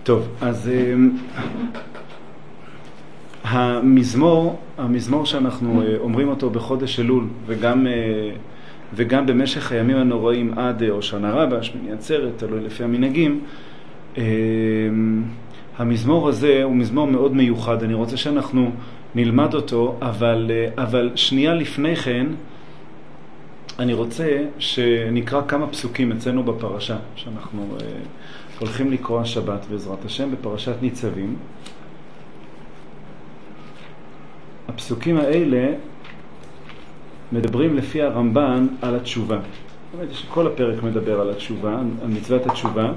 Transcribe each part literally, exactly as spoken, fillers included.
טוב, אז המזמור, המזמור שאנחנו אומרים אותו בחודש אלול, וגם, וגם במשך הימים הנוראים עד הושענא רבה, שמיני עצרת, תלוי לפי המנהגים, המזמור הזה הוא מזמור מאוד מיוחד. אני רוצה שאנחנו נלמד אותו, אבל, אבל שנייה לפני כן, אני רוצה שנקרא כמה פסוקים אצלנו בפרשה, שאנחנו uh, הולכים לקרוא השבת בעזרת השם בפרשת ניצבים. הפסוקים האלה מדברים לפי הרמב"ן על התשובה. זאת אומרת שכל הפרק מדבר על התשובה, על מצוות התשובה.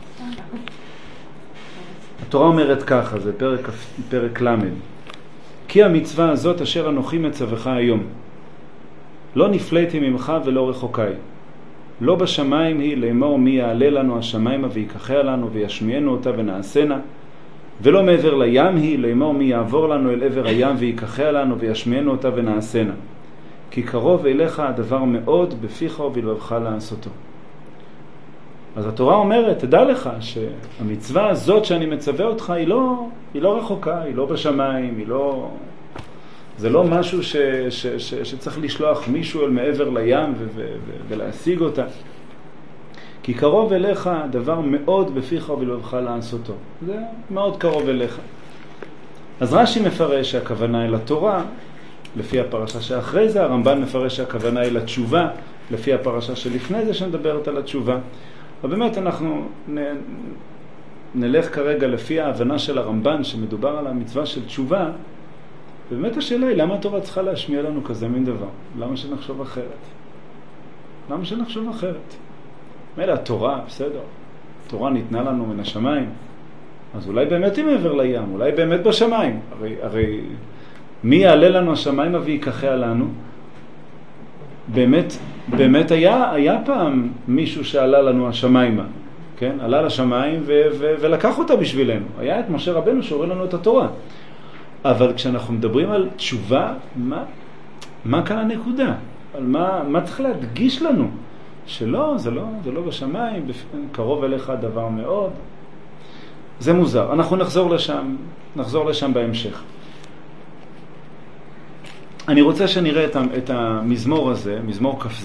התורה אומרת ככה, זה פרק, פרק למד. כי המצווה הזאת אשר אנוכי מצווך היום. לא נפלאתי ממך ולא רחוקי. לא בשמיים היא לאמור מי יעלה לנו השמיימה ויקחיה לנו וישמיענו אותה ונעשנה. ולא מעבר לים היא לאמור מי יעבור לנו אל עבר הים ויקחיה לנו וישמיענו אותה ונעשנה. כי קרוב אליך הדבר מאוד בפיך ובלבבך לעשותו. אז התורה אומרת, תדע לך שהמצווה הזאת שאני מצווה אותך היא לא, היא לא רחוקה, היא לא בשמיים, היא לא... זה לא משהו ש, ש, ש, שצריך לשלוח מישהו אל מעבר לים ו, ו, ו, ולהשיג אותה. כי קרוב אליך דבר מאוד בפיך ובלבבך לעשותו. זה מאוד קרוב אליך. אז רש"י מפרש שהכוונה אל התורה, לפי הפרשה שאחרי זה, הרמב"ן מפרש שהכוונה אל התשובה, לפי הפרשה שלפני זה שמדברת על התשובה. ובאמת אנחנו נ, נלך כרגע לפי ההבנה של הרמב"ן שמדובר על המצווה של תשובה, ובאמת השאלה היא, למה התורה צריכה להשמיע לנו כזה מין דבר? למה שנחשוב אחרת? למה שנחשוב אחרת? מילא התורה, בסדר. התורה ניתנה לנו מן השמיים. אז אולי באמת היא מעבר לים, אולי באמת בשמיים. הרי, הרי מי יעלה לנו השמיים ויקחיה לנו? באמת, באמת היה, היה פעם מישהו שעלה לנו השמיימה. כן? עלה לשמיים ו- ו- ולקח אותה בשבילנו. היה את משה רבנו שהוריד לנו את התורה. אבל כשאנחנו מדברים על תשובה, מה, מה כאן הנקודה? על מה, מה צריך להדגיש לנו? שלא, זה לא, זה לא בשמיים, קרוב אליך הדבר מאוד. זה מוזר. אנחנו נחזור לשם, נחזור לשם בהמשך. אני רוצה שנראה את, את המזמור הזה, מזמור כ"ז,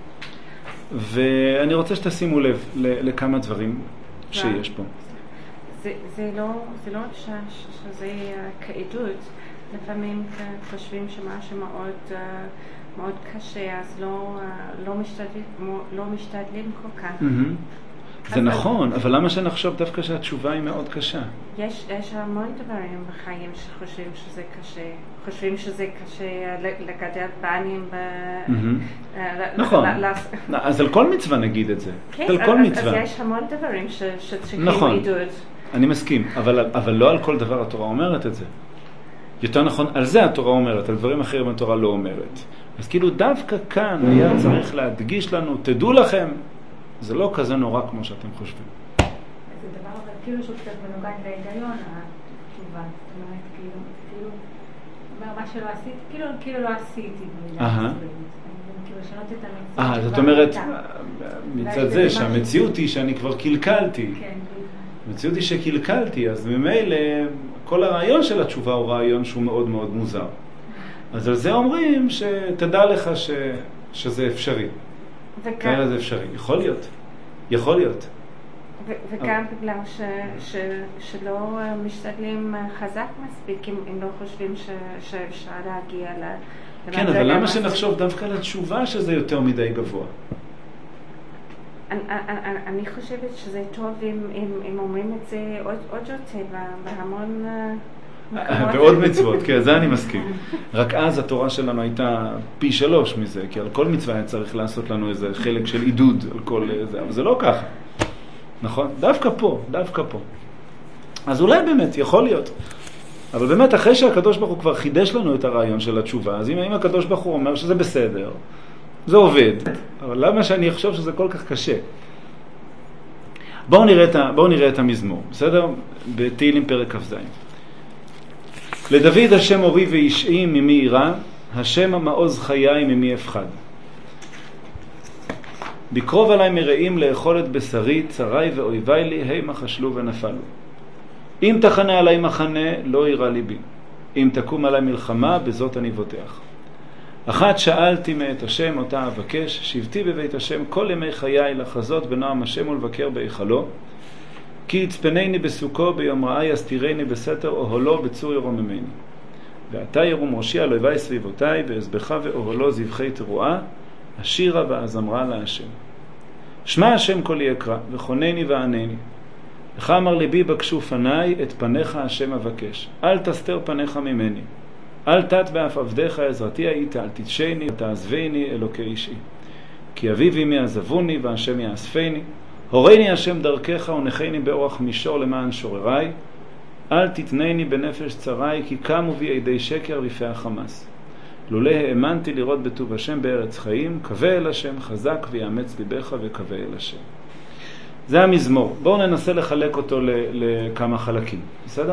ואני רוצה שתשימו לב לכמה דברים שיש פה. זה, זה לא, זה לא ש, שזה כעדות. לפעמים חושבים שמשהו מאוד, מאוד קשה, אז לא, לא משתדלים, לא משתדלים כל כך. Mm-hmm. זה נכון, אבל למה שנחשוב דווקא שהתשובה היא מאוד קשה? יש, יש המון דברים בחיים שחושבים שזה קשה. חושבים שזה קשה לגדל בנים ב... נכון. אז על כל מצווה נגיד את זה. על כל מצווה. אז יש המון דברים שצריכים עידוד. אני מסכים, אבל, אבל לא על כל דבר התורה אומרת את זה. יותר נכון, על זה התורה אומרת, על דברים אחרים התורה לא אומרת. אז כאילו דווקא כאן היה צריך להדגיש לנו, תדעו לכם, זה לא כזה נורא כמו שאתם חושבים. זה דבר אבל כאילו שהוא קצת מנוגד להיגיון, התשובה. זאת אומרת, כאילו, כאילו, אומר מה שלא עשיתי, כאילו, כאילו לא עשיתי. אהה. כאילו לשנות את המציאות. אה, זאת אומרת, מצד זה שהמציאות היא שאני כבר קלקלתי. כן. המציאות היא שקלקלתי, אז ממילא כל הרעיון של התשובה הוא רעיון שהוא מאוד מאוד מוזר. אז על זה אומרים שתדע לך ש... שזה אפשרי. וכאן... זה אפשרי. יכול להיות. יכול להיות. ו- וגם אבל... בגלל ש... ש... שלא משתדלים חזק מספיק, אם, אם לא חושבים ש... שאפשר להגיע ל... כן, אבל למה שנחשוב דווקא על התשובה שזה יותר מדי גבוה? אני, אני, אני חושבת שזה טוב אם, אם, אם אומרים את זה עוד, עוד יותר בהמון מקומות. בעוד מצוות, כן, זה אני מסכים. רק אז התורה שלנו הייתה פי שלוש מזה, כי על כל מצווה היה צריך לעשות לנו איזה חלק של עידוד על כל זה, אבל זה לא ככה. נכון? דווקא פה, דווקא פה. אז אולי באמת, יכול להיות. אבל באמת, אחרי שהקדוש ברוך הוא כבר חידש לנו את הרעיון של התשובה, אז אם, אם הקדוש ברוך הוא אומר שזה בסדר, זה עובד, אבל למה שאני אחשוב שזה כל כך קשה? בואו נראה את, ה, בואו נראה את המזמור, בסדר? בתהילים פרק כ"ז. לדוד השם אורי ואישי ממי ירא, השם המעוז חיי ממי אפחד. בקרוב עליי מרעים לאכול את בשרי, צרי ואויבי לי, הימה חשלו ונפלו. אם תחנה עלי מחנה, לא ירא ליבי. אם תקום עלי מלחמה, בזאת אני בוטח. אחת שאלתי מאת השם, אותה אבקש, שבתי בבית השם כל ימי חיי לחזות בנועם השם ולבקר בהיכלו, כי יצפנני בסוכו ביום רעי יסתירני בסתר אוהלו בצור ירוממני. ועתה ירום ראשי על אויבי סביבותיי, ואזבחה ואוהלו זבחי תרועה, השירה והזמרה להשם. שמע השם כל יקרא, וחונני וענני. לך אמר ליבי בקשו פניי, את פניך השם אבקש. אל תסתר פניך ממני. אל תת באף עבדיך עזרתי היית, אל תתשני, תעזבני אלוקי אישי. כי אבי ואמי עזבוני, והשם יאספני. הורני השם דרכך ונחני באורח מישור למען שורריי. אל תתנני בנפש צרי, כי קמו בי עדי שקר לפי החמאס. לולא האמנתי לראות בטוב השם בארץ חיים, קווה אל השם חזק ויאמץ ליבך וקווה אל השם. זה המזמור. בואו ננסה לחלק אותו לכמה חלקים. בסדר?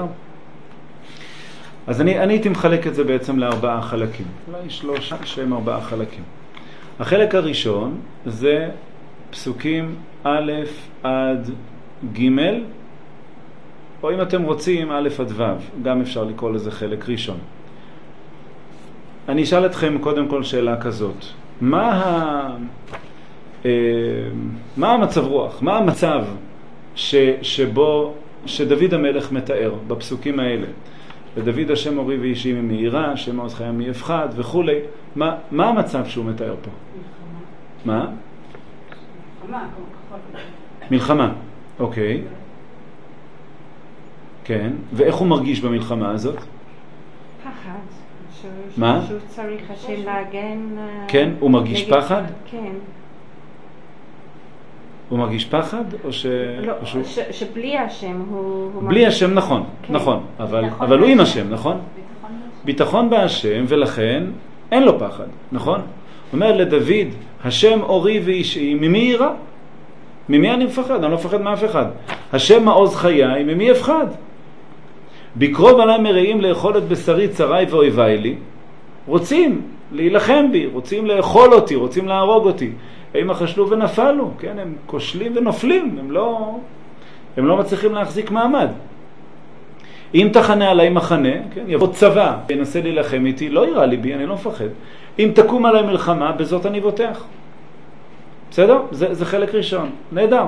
אז אני, אני הייתי מחלק את זה בעצם לארבעה חלקים. אולי שלושה שהם ארבעה חלקים. החלק הראשון זה פסוקים א' עד ג', או אם אתם רוצים א' עד ו', גם אפשר לקרוא לזה חלק ראשון. אני אשאל אתכם קודם כל שאלה כזאת. מה, ה... מה המצב רוח? מה המצב ש... שבו, שדוד המלך מתאר בפסוקים האלה? ודוד השם אורי ואישי ממהירה, השם מעוז חיים מיפחד וכו'. מה, מה המצב שהוא מתאר פה? מלחמה. מה? מלחמה. מלחמה, אוקיי. כן, ואיך הוא מרגיש במלחמה הזאת? פחד. מה? שהוא צריך השם להגן. כן, הוא מרגיש פחד? כן. הוא מרגיש פחד? או ש... לא, או שהוא... ש... שבלי השם הוא... הוא בלי השם, נכון, כן. נכון, אבל, ביטחון אבל הוא עם בהשם. השם, נכון? ביטחון בהשם. ביטחון בהשם, ולכן אין לו פחד, נכון? הוא אומר לדוד, השם אורי ואישי, ממי יירא? ממי אני מפחד? אני לא מפחד מאף אחד. השם מעוז חיי, ממי אפחד? בקרוב עליי מרעים לאכול את בשרי צרי ואויבי לי, רוצים להילחם בי, רוצים לאכול אותי, רוצים להרוג אותי. הם אכשלו ונפלו, כן? הם כושלים ונופלים, הם לא, הם לא מצליחים להחזיק מעמד. אם תחנה עליי מחנה, כן? יבוא צבא, ינסה להילחם איתי, לא יראה לי בי, אני לא מפחד. אם תקום עליי מלחמה, בזאת אני בוטח. בסדר? זה, זה חלק ראשון. נהדר.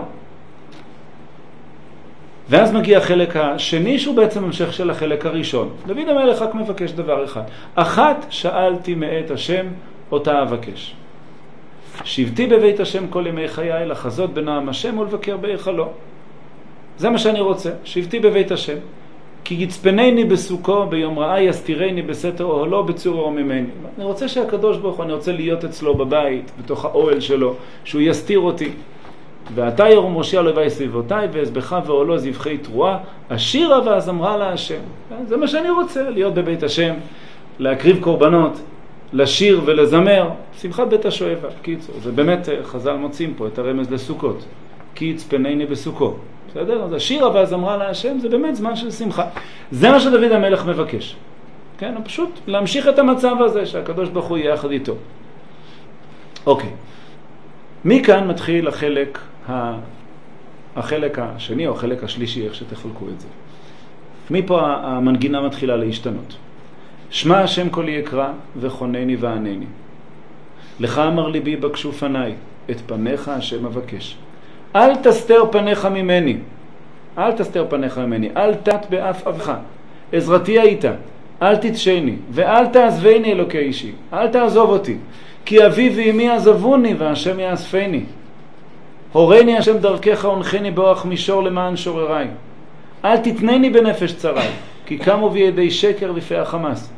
ואז מגיע החלק השני, שהוא בעצם המשך של החלק הראשון. דוד המלך רק מבקש דבר אחד. אחת שאלתי מאת השם, אותה אבקש. שבתי בבית השם כל ימי חיי, לחזות בנועם השם ולבקר בהיכלו. זה מה שאני רוצה. שבתי בבית השם. כי יצפנני בסוכו ביום רעי יסתירני בסתר אוהלו בצור ירוממני. אני רוצה שהקדוש ברוך הוא, אני רוצה להיות אצלו בבית, בתוך האוהל שלו, שהוא יסתיר אותי. ועתה ירום ראשי על אויבי סביבותיי, ואזבחה ואוהלו זבחי תרועה, השירה והזמרה להשם. זה מה שאני רוצה, להיות בבית השם, להקריב קורבנות, לשיר ולזמר. שמחת בית השואבה. קיצור, זה באמת חז"ל מוצאים פה את הרמז לסוכות. כי יצפנני בסוכו. בסדר? אז השירה והזמרה להשם זה באמת זמן של שמחה. זה מה שדוד המלך מבקש. כן? הוא פשוט להמשיך את המצב הזה שהקדוש ברוך הוא יהיה יחד איתו. אוקיי. מכאן מתחיל החלק, ה... החלק השני או החלק השלישי, איך שתחלקו את זה. מפה המנגינה מתחילה להשתנות. שמע השם כל יקרא וחונני וענני. לך אמר ליבי בקשו פניי, את פניך השם אבקש. אל תסתר פניך ממני, אל תסתר פניך ממני, אל תת באף אבך, עזרתי היית, אל תתשני, ואל תעזבני אלוקי אישי, אל תעזוב אותי, כי אבי ואמי עזבוני, והשם יאספני. הורני השם דרכך ונחני באורח מישור למען שורריי. אל תתנני בנפש צרי, כי קמו בי ידי שקר לפי החמאס.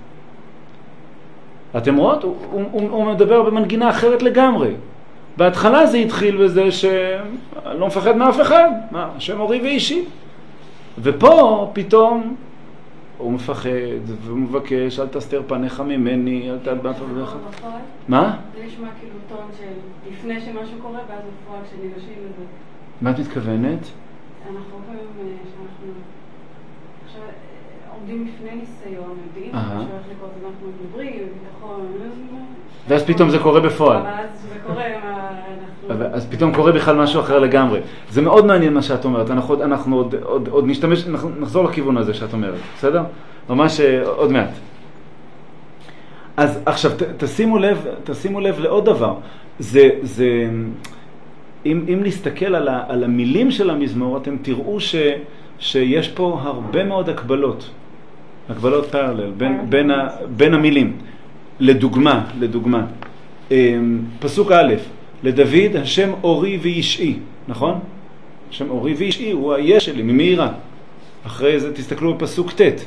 אתם רואות? הוא, הוא, הוא מדבר במנגינה אחרת לגמרי. בהתחלה זה התחיל בזה שאני לא מפחד מאף אחד, מה, השם אורי ואישי. ופה פתאום הוא מפחד והוא מבקש, אל תסתר פניך ממני, אל תדבק עבדך. מה? זה נשמע כאילו טון של לפני שמשהו קורה, ואז בפועל כשניגשים לזה. מה את מתכוונת? אנחנו רואים שאנחנו עכשיו עומדים לפני ניסיון, יודעים שהולך לקרות, אנחנו מדברים, ביטחון, ואז פתאום זה קורה בפועל. אבל אז זה קורה, אנחנו... אז פתאום קורה בכלל משהו אחר לגמרי. זה מאוד מעניין מה שאת אומרת, אנחנו, עוד, אנחנו עוד, עוד, עוד נשתמש, נחזור לכיוון הזה שאת אומרת, בסדר? ממש עוד מעט. אז עכשיו ת, תשימו לב, תשימו לב לעוד דבר. זה, זה, אם, אם נסתכל על, ה, על המילים של המזמור, אתם תראו ש, שיש פה הרבה מאוד הקבלות. הקבלות פרלל, בין, בין, ה, בין המילים. לדוגמה, לדוגמה, פסוק א', לדוד השם אורי וישעי, נכון? השם אורי וישעי הוא היש שלי, ממהירה. אחרי זה תסתכלו בפסוק ט',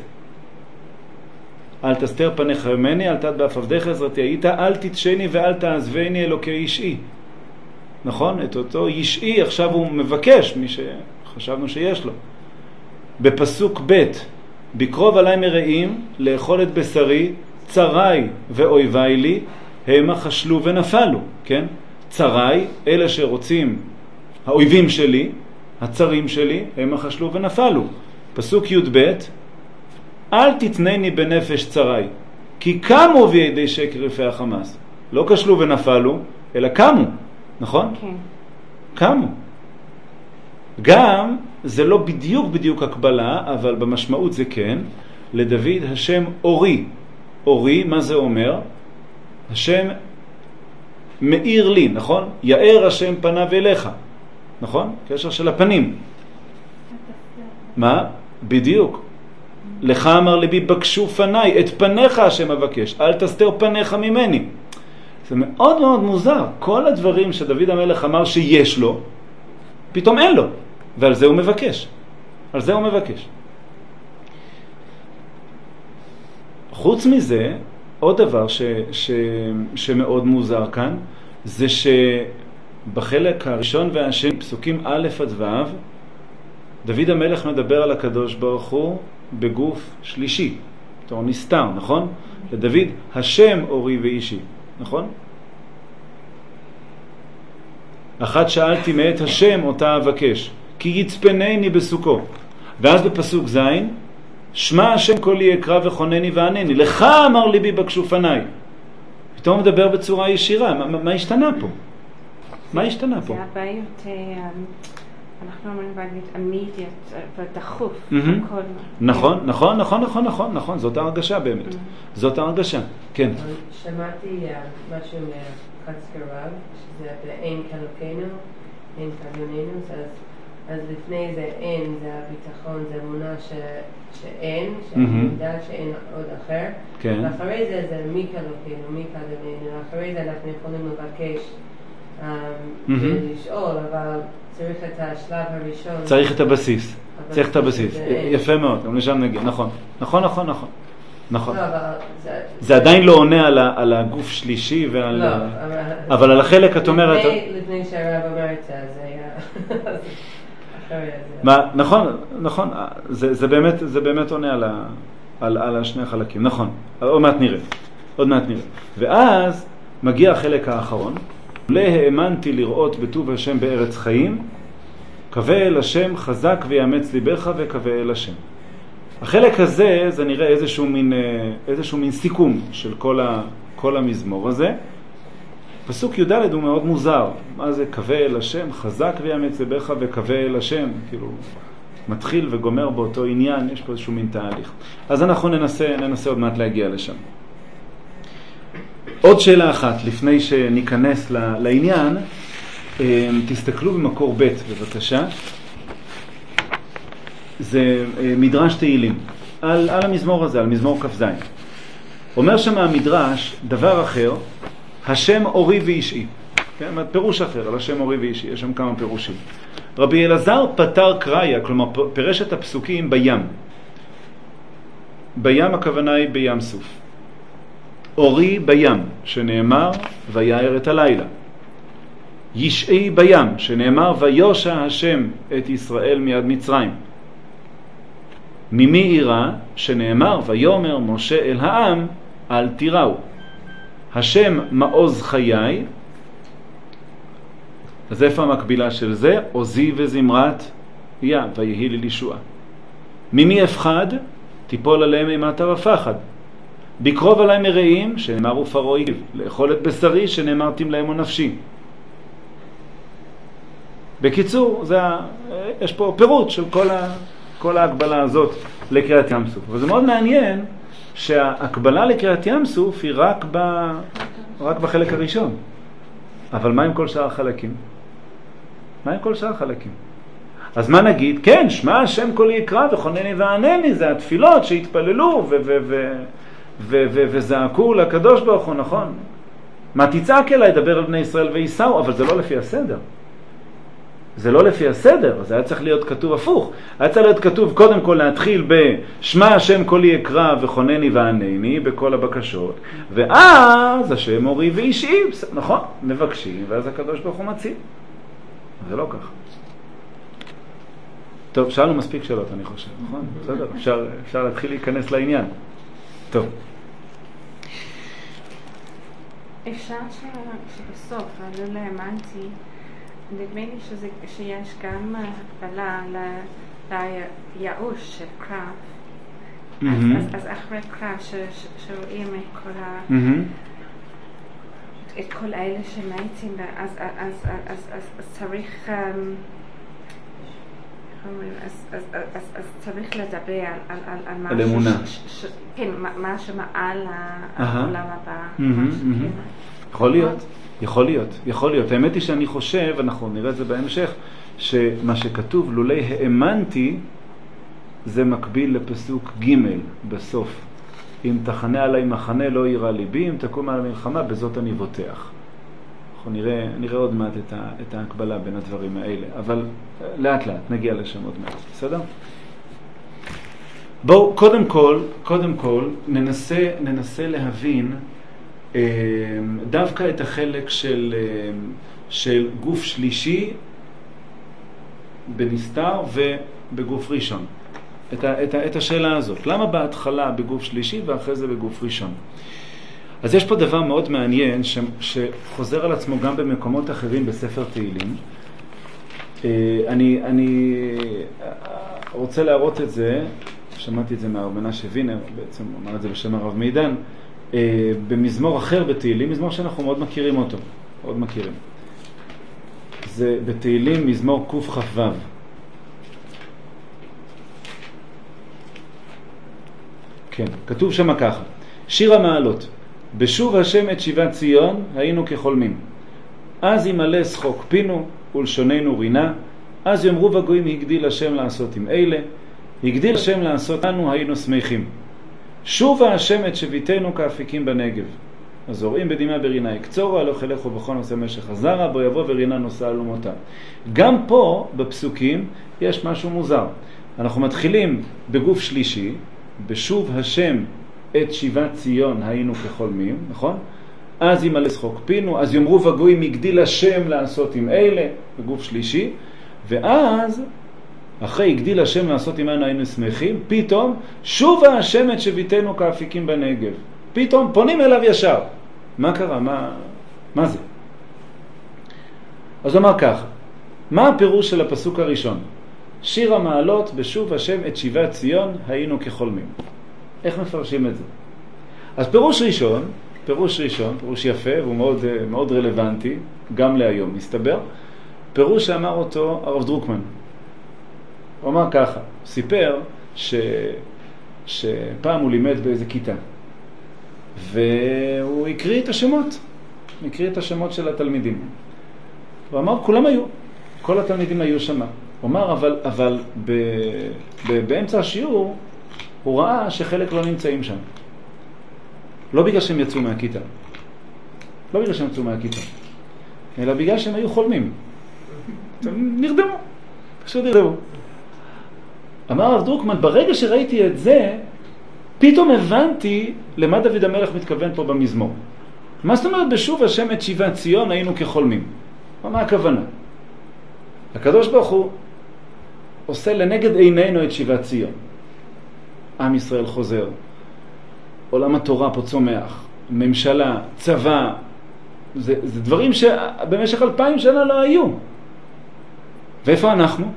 אל תסתר פניך ממני, אל תת באף עבדיך עזרתי היית, אל תתשני ואל תעזבני אלוקי ישעי. נכון? את אותו ישעי עכשיו הוא מבקש, מי שחשבנו שיש לו. בפסוק ב', בקרוב עליי מרעים לאכול את בשרי, צרי ואויבי לי, המה חשלו ונפלו, כן? צרי, אלה שרוצים, האויבים שלי, הצרים שלי, המה חשלו ונפלו. פסוק י' ב', אל תתנני בנפש צרי, כי קמו בידי שקר יפי החמאס. לא כשלו ונפלו, אלא קמו, נכון? כן. קמו. גם, זה לא בדיוק בדיוק הקבלה, אבל במשמעות זה כן, לדוד השם אורי. אורי, מה זה אומר? השם מאיר לי, נכון? יאר השם פניו אליך, נכון? קשר של הפנים. מה? בדיוק. לך אמר לבי בקשו פניי, את פניך השם אבקש, אל תסתר פניך ממני. זה מאוד מאוד מוזר. כל הדברים שדוד המלך אמר שיש לו, פתאום אין לו. ועל זה הוא מבקש. על זה הוא מבקש. חוץ מזה, עוד דבר ש, ש, שמאוד מוזר כאן, זה שבחלק הראשון והשני, פסוקים א' עד ו', דוד המלך מדבר על הקדוש ברוך הוא בגוף שלישי. תור נסתר, נכון? לדוד, השם אורי ואישי, נכון? אחת שאלתי מאת השם אותה אבקש, כי יצפנני בסוכו. ואז בפסוק ז', שמע השם קולי אקרא וחונני וענני, לך אמר ליבי בקשו פניי. פתאום מדבר בצורה ישירה. מה, מה השתנה פה? מה השתנה פה? זה הבעיות, אנחנו אומרים באנגלית immediate ודחוף. נכון, נכון, נכון, נכון, נכון, נכון, זאת ההרגשה באמת. זאת ההרגשה, כן. שמעתי משהו מחצקר רב, שזה באין כלוקנו, אין כלוננו, אז לפני זה אין, זה הביטחון, זה אמונה שאין, שאני יודע שאין עוד אחר. ואחרי זה זה מי כלוקנו, מי כלוננו, ואחרי זה אנחנו יכולים לבקש ולשאול, אבל צריך את השלב הראשון. צריך את הבסיס, צריך את הבסיס. יפה מאוד, גם לשם נגיע, נכון. נכון, נכון, נכון. נכון. זה עדיין לא עונה על הגוף שלישי ועל... אבל על החלק את אומרת... לפני שהרב אומר את זה, זה היה... מה, נכון, נכון, זה, זה באמת, זה באמת עונה על, ה, על, על השני החלקים, נכון, עוד מעט נראה, עוד מעט נראה. ואז מגיע החלק האחרון, להאמנתי לראות בטוב השם בארץ חיים, קווה אל השם חזק ויאמץ ליבך וקווה אל השם. החלק הזה, זה נראה איזשהו מין, איזשהו מין סיכום של כל, ה, כל המזמור הזה. פסוק י' ד' הוא מאוד מוזר. מה זה קווה אל השם, חזק ויאמץ ליבך וקווה אל השם? כאילו, מתחיל וגומר באותו עניין, יש פה איזשהו מין תהליך. אז אנחנו ננסה, ננסה עוד מעט להגיע לשם. עוד שאלה אחת, לפני שניכנס לעניין, תסתכלו במקור ב' בבקשה. זה מדרש תהילים, על, על המזמור הזה, על מזמור כ"ז. אומר שם המדרש דבר אחר, השם אורי ואישי. כן? פירוש אחר על השם אורי ואישי, יש שם כמה פירושים. רבי אלעזר פתר קראיה, כלומר פירש את הפסוקים בים. בים הכוונה היא בים סוף. אורי בים, שנאמר ויער את הלילה. ישעי בים, שנאמר ויושע השם את ישראל מיד מצרים. ממי עירה, שנאמר ויאמר משה אל העם אל תיראו. השם מעוז חיי, אז איפה המקבילה של זה? עוזי וזמרת יא, ויהי לי לישועה. ממי אפחד? תיפול עליהם אימת ופחד. בקרוב עליי מרעים, שנאמר ופרעה הגיב, לאכול את בשרי, שנאמר תמלאמו נפשי. בקיצור, זה, יש פה פירוט של כל, ה, כל ההקבלה הזאת לקריאת ים סוף. וזה מאוד מעניין שההקבלה לקריאת ים סוף היא רק, ב, רק בחלק הראשון. אבל מה עם כל שאר החלקים? מה עם כל שאר החלקים? אז מה נגיד? כן, שמע השם קולי יקרא וחונני וענני, זה התפילות שהתפללו ו- ו- ו- ו- ו- וזעקו לקדוש ברוך הוא, נכון? מה תצעק אליי, דבר על בני ישראל ויסעו, אבל זה לא לפי הסדר. זה לא לפי הסדר, זה היה צריך להיות כתוב הפוך. היה צריך להיות כתוב קודם כל להתחיל בשמע השם קולי יקרא וחונני וענני בכל הבקשות, ואז השם אורי ואישי, נכון? מבקשים, ואז הקדוש ברוך הוא מציל. זה לא ככה. טוב, שאלנו מספיק שאלות, אני חושב, נכון? בסדר, אפשר, אפשר להתחיל להיכנס לעניין. טוב. אפשר שבסוף, אני לא האמנתי, נדמה לי שזה, שיש גם הקבלה לייאוש של קרב. Mm-hmm. אז, אז אחרי קרב ש, ש, שרואים את כל ה... Mm-hmm. את כל אלה שמתים, אז, אז, אז, אז, אז, אז צריך... אז, אז, אז, אז צריך לדבר על, על, על, על משהו, על אמונה. ש, ש, כן, משהו מעל העולם הבא. Mm-hmm, mm-hmm. יכול להיות, יכול להיות, יכול להיות. האמת היא שאני חושב, אנחנו נראה את זה בהמשך, שמה שכתוב, לולי האמנתי, זה מקביל לפסוק ג' בסוף. אם תחנה עליי מחנה לא ירא ליבי, אם תקום על המלחמה, בזאת אני בוטח. אנחנו נראה, נראה עוד מעט את, ה, את ההקבלה בין הדברים האלה, אבל לאט לאט נגיע לשם עוד מעט, בסדר? בואו, קודם כל, קודם כל, ננסה, ננסה להבין אה, דווקא את החלק של, אה, של גוף שלישי בנסתר ובגוף ראשון. את, ה, את, ה, את השאלה הזאת. למה בהתחלה בגוף שלישי ואחרי זה בגוף ראשון? אז יש פה דבר מאוד מעניין ש, שחוזר על עצמו גם במקומות אחרים בספר תהילים. אני, אני רוצה להראות את זה, שמעתי את זה מהרב מנשה וינר, בעצם אמר את זה בשם הרב מידן, במזמור אחר בתהילים, מזמור שאנחנו מאוד מכירים אותו, מאוד מכירים. זה בתהילים מזמור קכ"ו. כן, כתוב שם ככה, שיר המעלות, בשוב השם את שיבת ציון היינו כחולמים, אז ימלא שחוק פינו ולשוננו רינה, אז יאמרו בגויים הגדיל השם לעשות עם אלה, הגדיל השם לעשות לנו היינו שמחים. שובה השם את שביתנו כאפיקים בנגב, אז הוראים בדמעה ברינה יקצורו, הלוך אלך ובכל נושא משך הזרה, בו יבוא ורינה נושא אלומותה. גם פה בפסוקים יש משהו מוזר. אנחנו מתחילים בגוף שלישי, בשוב השם את שיבת ציון היינו כחולמים, נכון? אז ימלא שחוק פינו, אז יאמרו בגויים הגדיל השם לעשות עם אלה, בגוף שלישי, ואז אחרי הגדיל השם לעשות עמנו היינו שמחים, פתאום שובה השם את שביתנו כאפיקים בנגב. פתאום פונים אליו ישר. מה קרה? מה, מה זה? אז אומר ככה, מה הפירוש של הפסוק הראשון? שיר המעלות בשוב השם את שיבת ציון היינו כחולמים. איך מפרשים את זה? אז פירוש ראשון, פירוש ראשון, פירוש יפה והוא מאוד, מאוד רלוונטי, גם להיום מסתבר, פירוש שאמר אותו הרב דרוקמן. הוא אמר ככה, סיפר ש... שפעם הוא לימד באיזה כיתה, והוא הקריא את השמות, הקריא את השמות של התלמידים. הוא אמר, כולם היו, כל התלמידים היו שמה. הוא אמר, אבל, אבל ב... ב... באמצע השיעור, הוא ראה שחלק לא נמצאים שם. לא בגלל שהם יצאו מהכיתה. לא בגלל שהם יצאו מהכיתה. אלא בגלל שהם היו חולמים. הם נרדמו. פשוט נרדמו. אמר הרב דרוקמן, ברגע שראיתי את זה, פתאום הבנתי למה דוד המלך מתכוון פה במזמור. מה זאת אומרת בשוב השם את שיבת ציון היינו כחולמים? מה הכוונה? הקדוש ברוך הוא עושה לנגד עינינו את שיבת ציון. עם ישראל חוזר. עולם התורה פה צומח. ממשלה, צבא. זה, זה דברים שבמשך אלפיים שנה לא היו. ואיפה אנחנו?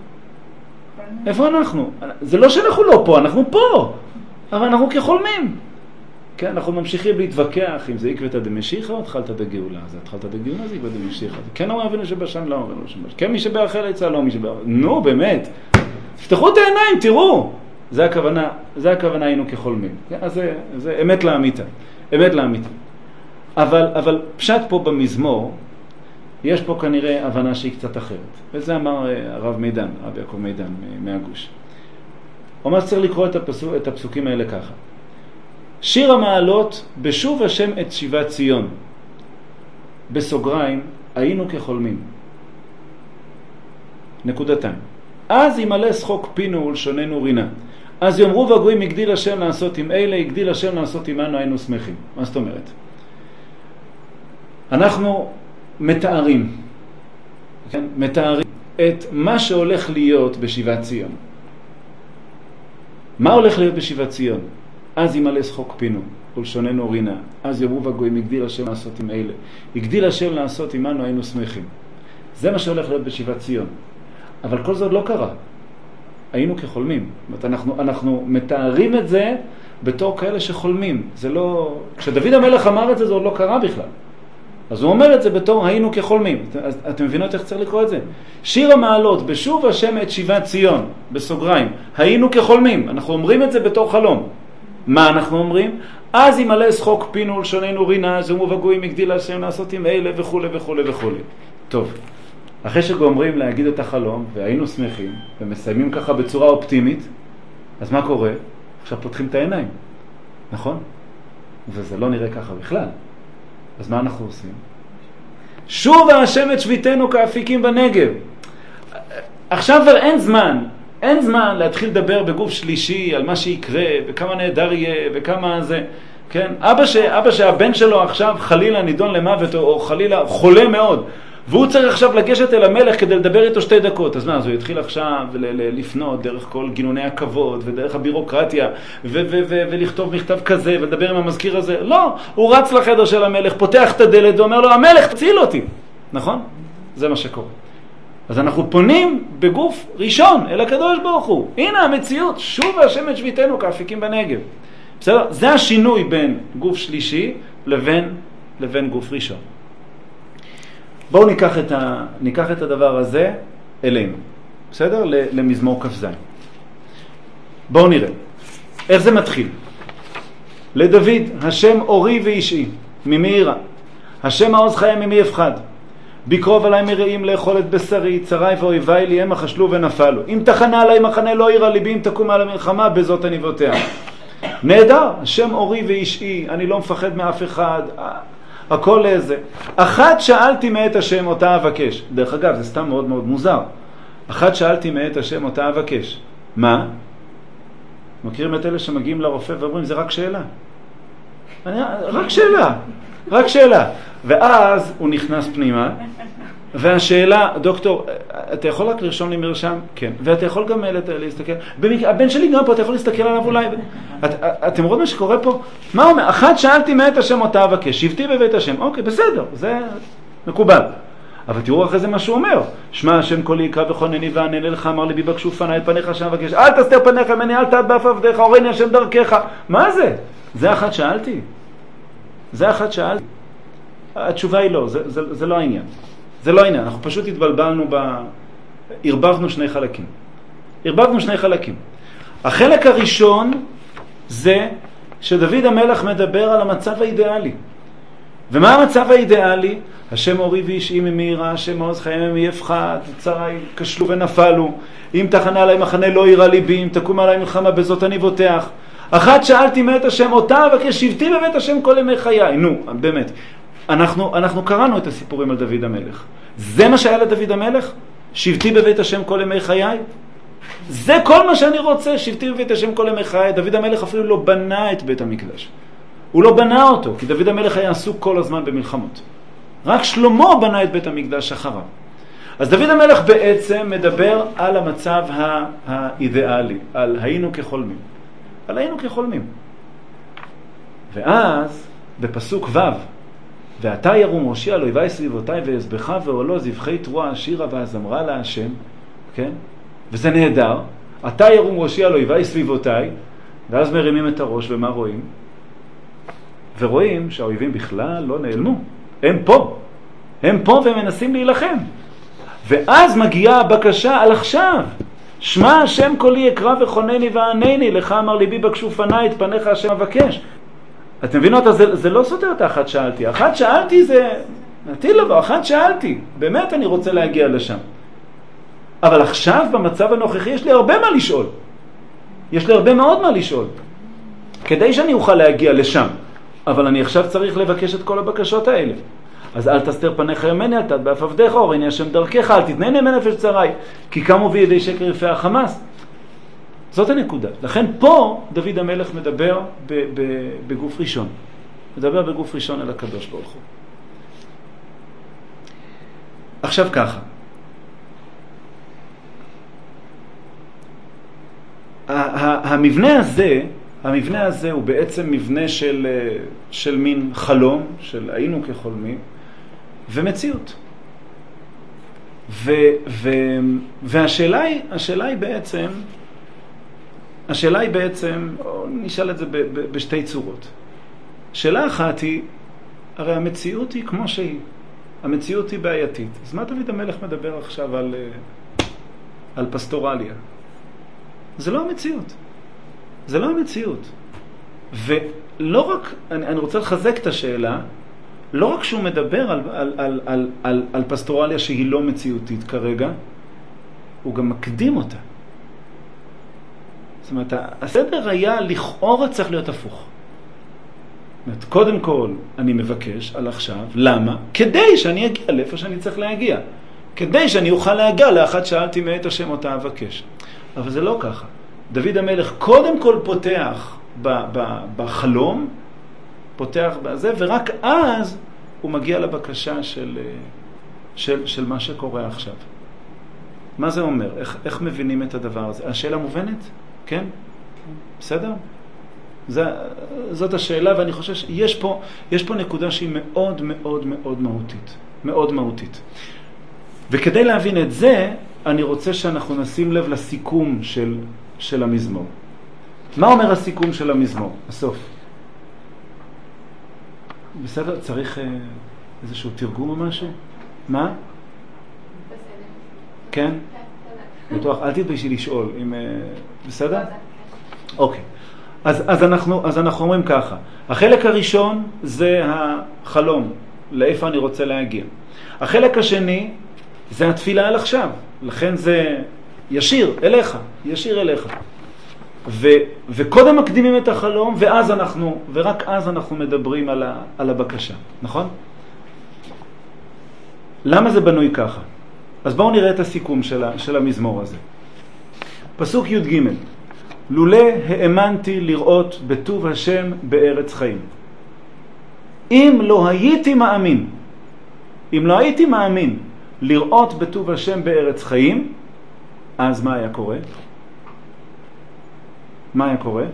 איפה אנחנו? זה לא שאנחנו לא פה, אנחנו פה. אבל אנחנו כחולמים. כן, אנחנו ממשיכים להתווכח אם זה עקבתא דמשיחא או התחלתא דגאולה. אז התחלתא דגאולה זה עקבתא דמשיחא. כן אומר אבינו שבשם, לא אומר אבינו שבשם. כן מי שבאכל יצא, לא מי שבאכל. נו, באמת. תפתחו את העיניים, תראו. זה הכוונה, זה הכוונה היינו כחולמים. אז זה, זה אמת לאמיתה. אמת לאמיתה. אבל, אבל פשט פה במזמור, יש פה כנראה הבנה שהיא קצת אחרת. וזה אמר הרב מידן, הרב יעקב מידן מהגוש. הוא אומר שצריך לקרוא את, הפסוק, את הפסוקים האלה ככה. שיר המעלות בשוב השם את שיבת ציון. בסוגריים, היינו כחולמים. נקודתיים. אז ימלא שחוק פינו ולשוננו רינה. אז יאמרו והגויים הגדיל השם לעשות עם אלה, הגדיל השם לעשות עמנו, היינו שמחים. מה זאת אומרת? אנחנו מתארים, כן? מתארים את מה שהולך להיות בשיבת ציון. מה הולך להיות בשיבת ציון? אז ימלא שחוק פינו ולשוננו רינה. אז יאמרו והגויים הגדיל השם לעשות עם אלה, הגדיל השם לעשות עמנו, היינו שמחים. זה מה שהולך להיות בשיבת ציון. אבל כל זאת לא קרה. היינו כחולמים. זאת אומרת, אנחנו, אנחנו מתארים את זה בתור כאלה שחולמים. זה לא... כשדוד המלך אמר את זה, זה עוד לא קרה בכלל. אז הוא אומר את זה בתור היינו כחולמים. אז אתם מבינות איך צריך לקרוא את זה? שיר המעלות, בשוב השם את שיבת ציון, בסוגריים, היינו כחולמים. אנחנו אומרים את זה בתור חלום. מה אנחנו אומרים? אז ימלא שחוק פינו ולשוננו רינה, אז יאמרו והגויים הגדיל השם לעשות עם אלה וכו' וכו' וכו'. טוב. אחרי שגומרים להגיד את החלום, והיינו שמחים, ומסיימים ככה בצורה אופטימית, אז מה קורה? עכשיו פותחים את העיניים, נכון? וזה לא נראה ככה בכלל. אז מה אנחנו עושים? שוב השם את שביתנו כאפיקים בנגב. עכשיו כבר אין זמן, אין זמן להתחיל לדבר בגוף שלישי על מה שיקרה, וכמה נהדר יהיה, וכמה זה, כן? אבא, ש... אבא שהבן שלו עכשיו חלילה נידון למוות, או חלילה חולה מאוד, והוא צריך עכשיו לגשת אל המלך כדי לדבר איתו שתי דקות. אז מה, אז הוא יתחיל עכשיו לפנות דרך כל גינוני הכבוד ודרך הבירוקרטיה ו- ו- ו- ולכתוב מכתב כזה ולדבר עם המזכיר הזה? לא, הוא רץ לחדר של המלך, פותח את הדלת ואומר לו, המלך תציל אותי. נכון? זה מה שקורה. אז אנחנו פונים בגוף ראשון אל הקדוש ברוך הוא. הנה המציאות, שוב השם את שביתנו כאפיקים בנגב. בסדר? זה השינוי בין גוף שלישי לבין, לבין גוף ראשון. בואו ניקח את, ה, ניקח את הדבר הזה אלינו, בסדר? למזמור כ"ז. בואו נראה. איך זה מתחיל? לדוד, השם אורי ואישי, ממי ירא. השם מעוז חיי ממי יפחד. בקרוב עליי מרעים לאכול את בשרי, צרי ואויבי לי הם אכשלו ונפלו. אם תחנה עליי מחנה לא ירא ליבי, אם תקום על המלחמה, בזאת אני בוטח. נהדר, השם אורי ואישי, אני לא מפחד מאף אחד. הכל איזה. אחת שאלתי מאת השם אותה אבקש. דרך אגב, זה סתם מאוד מאוד מוזר. אחת שאלתי מאת השם אותה אבקש. מה? מכירים את אלה שמגיעים לרופא ואומרים, זה רק שאלה. אני, רק שאלה. רק שאלה. ואז הוא נכנס פנימה, והשאלה, דוקטור, אתה יכול רק לרשום לי מרשם? כן. ואתה יכול גם להסתכל. הבן שלי גם פה, אתה יכול להסתכל עליו אולי. את, אתם רואים מה שקורה פה? מה הוא אומר? אחת שאלתי מאת השם אותה אבקש, שבתי בבית השם. אוקיי, בסדר, זה מקובל. אבל תראו אחרי זה מה שהוא אומר. שמע השם קולי יקרא וכונני וענה לך, אמר לי ביבקשו פני את פניך שם אבקש. אל תסתר פניך ממני, אל תעט באף עבדיך, הורני השם דרכך. מה זה? זה אחת שאלתי. זה אחת שאלתי. התשובה היא לא, זה, זה, זה לא העניין. זה לא העניין, אנחנו פשוט התבלבלנו ב... ערבבנו שני חלקים. ערבבנו שני חלקים. החלק הראשון זה שדוד המלך מדבר על המצב האידיאלי. ומה המצב האידיאלי? השם אורי ואישי ממי ירא, השם מעוז חיי ממי יפחד, צרי כשלו ונפלו, אם תחנה עליי מחנה לא ירא ליבי, אם תקום עליי מלחמה בזאת אני בוטח. אחת שאלתי מאת השם אותה אבקש, שבתי בבית השם כל ימי חיי. נו, באמת. אנחנו, אנחנו קראנו את הסיפורים על דוד המלך. זה מה שהיה לדוד המלך? שבתי בבית השם כל ימי חיי? זה כל מה שאני רוצה, שבתי בבית השם כל ימי חיי. דוד המלך אפילו לא בנה את בית המקדש. הוא לא בנה אותו, כי דוד המלך היה עסוק כל הזמן במלחמות. רק שלמה בנה את בית המקדש אחריו. אז דוד המלך בעצם מדבר על המצב האידיאלי, על היינו כחולמים. על היינו כחולמים. ואז, בפסוק ו' ואתה ירום ראשי על אויבי סביבותיי ואזבחה ועולו זבחי תרועה השירה והזמרה להשם, כן? וזה נהדר. אתה ירום ראשי על אויבי סביבותיי, ואז מרימים את הראש ומה רואים? ורואים שהאויבים בכלל לא נעלמו. הם פה. הם פה והם מנסים להילחם. ואז מגיעה הבקשה על עכשיו. שמע השם קולי אקרא וחונני וענני, לך אמר ליבי בקשו פניי, את פניך השם אבקש. אתם מבינו אותה? זה, זה לא סותר את האחת שאלתי. אחת שאלתי זה... נטיל לבוא, אחת שאלתי. באמת אני רוצה להגיע לשם. אבל עכשיו במצב הנוכחי יש לי הרבה מה לשאול. יש לי הרבה מאוד מה לשאול. כדי שאני אוכל להגיע לשם. אבל אני עכשיו צריך לבקש את כל הבקשות האלה. אז אל תסתר פניך ימני, אל תת באף עבדיך, אור עיני השם דרכך, אל תתנני מנפש צרי, כי קמו בידי שקר יפה החמאס. זאת הנקודה. לכן פה דוד המלך מדבר ב- ב- בגוף ראשון. מדבר בגוף ראשון אל הקדוש ברוך הוא. עכשיו ככה. המבנה הזה, המבנה הזה הוא בעצם מבנה של, של מין חלום, של היינו כחולמים, ומציאות. ו, ו, והשאלה היא, השאלה היא בעצם, השאלה היא בעצם, או נשאל את זה ב, ב, בשתי צורות. שאלה אחת היא, הרי המציאות היא כמו שהיא. המציאות היא בעייתית. אז מה דוד המלך מדבר עכשיו על, על פסטורליה? זה לא המציאות. זה לא המציאות. ולא רק, אני, אני רוצה לחזק את השאלה, לא רק שהוא מדבר על, על, על, על, על, על פסטורליה שהיא לא מציאותית כרגע, הוא גם מקדים אותה. זאת אומרת, הסדר היה לכאורה צריך להיות הפוך. זאת אומרת, קודם כל אני מבקש על עכשיו, למה? כדי שאני אגיע לאיפה שאני צריך להגיע. כדי שאני אוכל להגיע לאחת שאלתי מאת השם אותה אבקש. אבל זה לא ככה. דוד המלך קודם כל פותח ב, ב, בחלום, פותח בזה, ורק אז הוא מגיע לבקשה של, של, של מה שקורה עכשיו. מה זה אומר? איך, איך מבינים את הדבר הזה? השאלה מובנת? כן? בסדר? זה, זאת השאלה, ואני חושב שיש פה, יש פה נקודה שהיא מאוד מאוד מאוד מהותית. מאוד מהותית. וכדי להבין את זה, אני רוצה שאנחנו נשים לב לסיכום של, של המזמור. מה אומר הסיכום של המזמור? הסוף. בסדר? צריך אה, איזשהו תרגום או משהו? מה? כן? בטוח, אל תתביישי לשאול. אם, אה, בסדר? אוקיי. אז, אז, אנחנו, אז אנחנו אומרים ככה. החלק הראשון זה החלום, לאיפה אני רוצה להגיע. החלק השני זה התפילה על עכשיו. לכן זה ישיר אליך, ישיר אליך. ו, וקודם מקדימים את החלום, ואז אנחנו, ורק אז אנחנו מדברים על, ה, על הבקשה. נכון? למה זה בנוי ככה? אז בואו נראה את הסיכום של, ה, של המזמור הזה. פסוק י' ג' לולא האמנתי לראות בטוב השם בארץ חיים. אם לא הייתי מאמין, אם לא הייתי מאמין לראות בטוב השם בארץ חיים, אז מה היה קורה? מה היה קורה?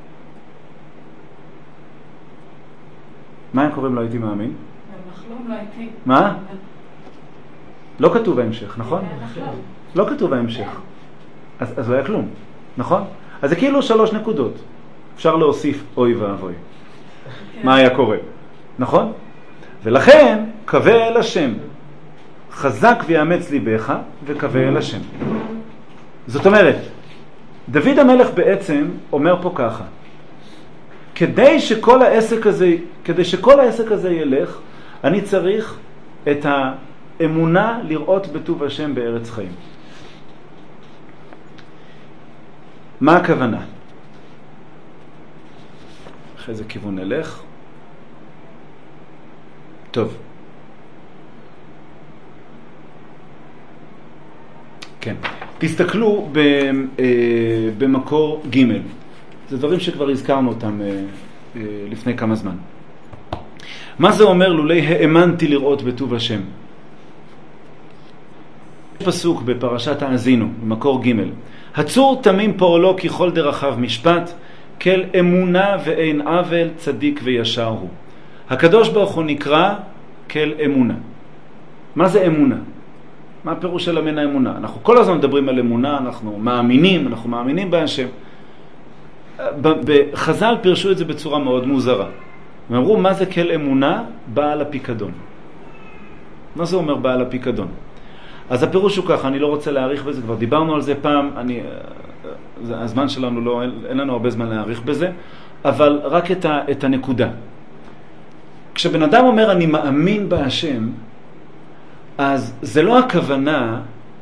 מה היה קורה אם לא הייתי מאמין? לחלום לא הייתי. מה? לא כתוב ההמשך, נכון? לא כתוב ההמשך. אז, אז לא היה כלום, נכון? אז זה כאילו שלוש נקודות. אפשר להוסיף אוי ואבוי. מה היה קורה? נכון? ולכן, קווה אל השם. חזק ויאמץ ליבך וקווה אל השם. זאת אומרת, דוד המלך בעצם אומר פה ככה. כדי שכל העסק הזה, כדי שכל העסק הזה ילך, אני צריך את האמונה לראות בטוב השם בארץ חיים. מה הכוונה? אחרי זה כיוון נלך. טוב. כן. תסתכלו ב, אה, במקור ג'. זה דברים שכבר הזכרנו אותם אה, אה, לפני כמה זמן. מה זה אומר לולא האמנתי לראות בטוב השם? פסוק בפרשת האזינו, במקור ג' הצור תמים פועלו ככל דרכיו משפט, כל אמונה ואין עוול צדיק וישר הוא. הקדוש ברוך הוא נקרא כל אמונה. מה זה אמונה? מה הפירוש של המילה אמונה? אנחנו כל הזמן מדברים על אמונה, אנחנו מאמינים, אנחנו מאמינים בהשם. בחז"ל פירשו את זה בצורה מאוד מוזרה. הם אמרו, מה זה כל אמונה? בעל הפיקדון. מה זה אומר בעל הפיקדון? אז הפירוש הוא ככה, אני לא רוצה להאריך בזה, כבר דיברנו על זה פעם, אני, הזמן שלנו לא, אין לנו הרבה זמן להאריך בזה, אבל רק את, ה, את הנקודה. כשבן אדם אומר אני מאמין בהשם, אז זה לא הכוונה,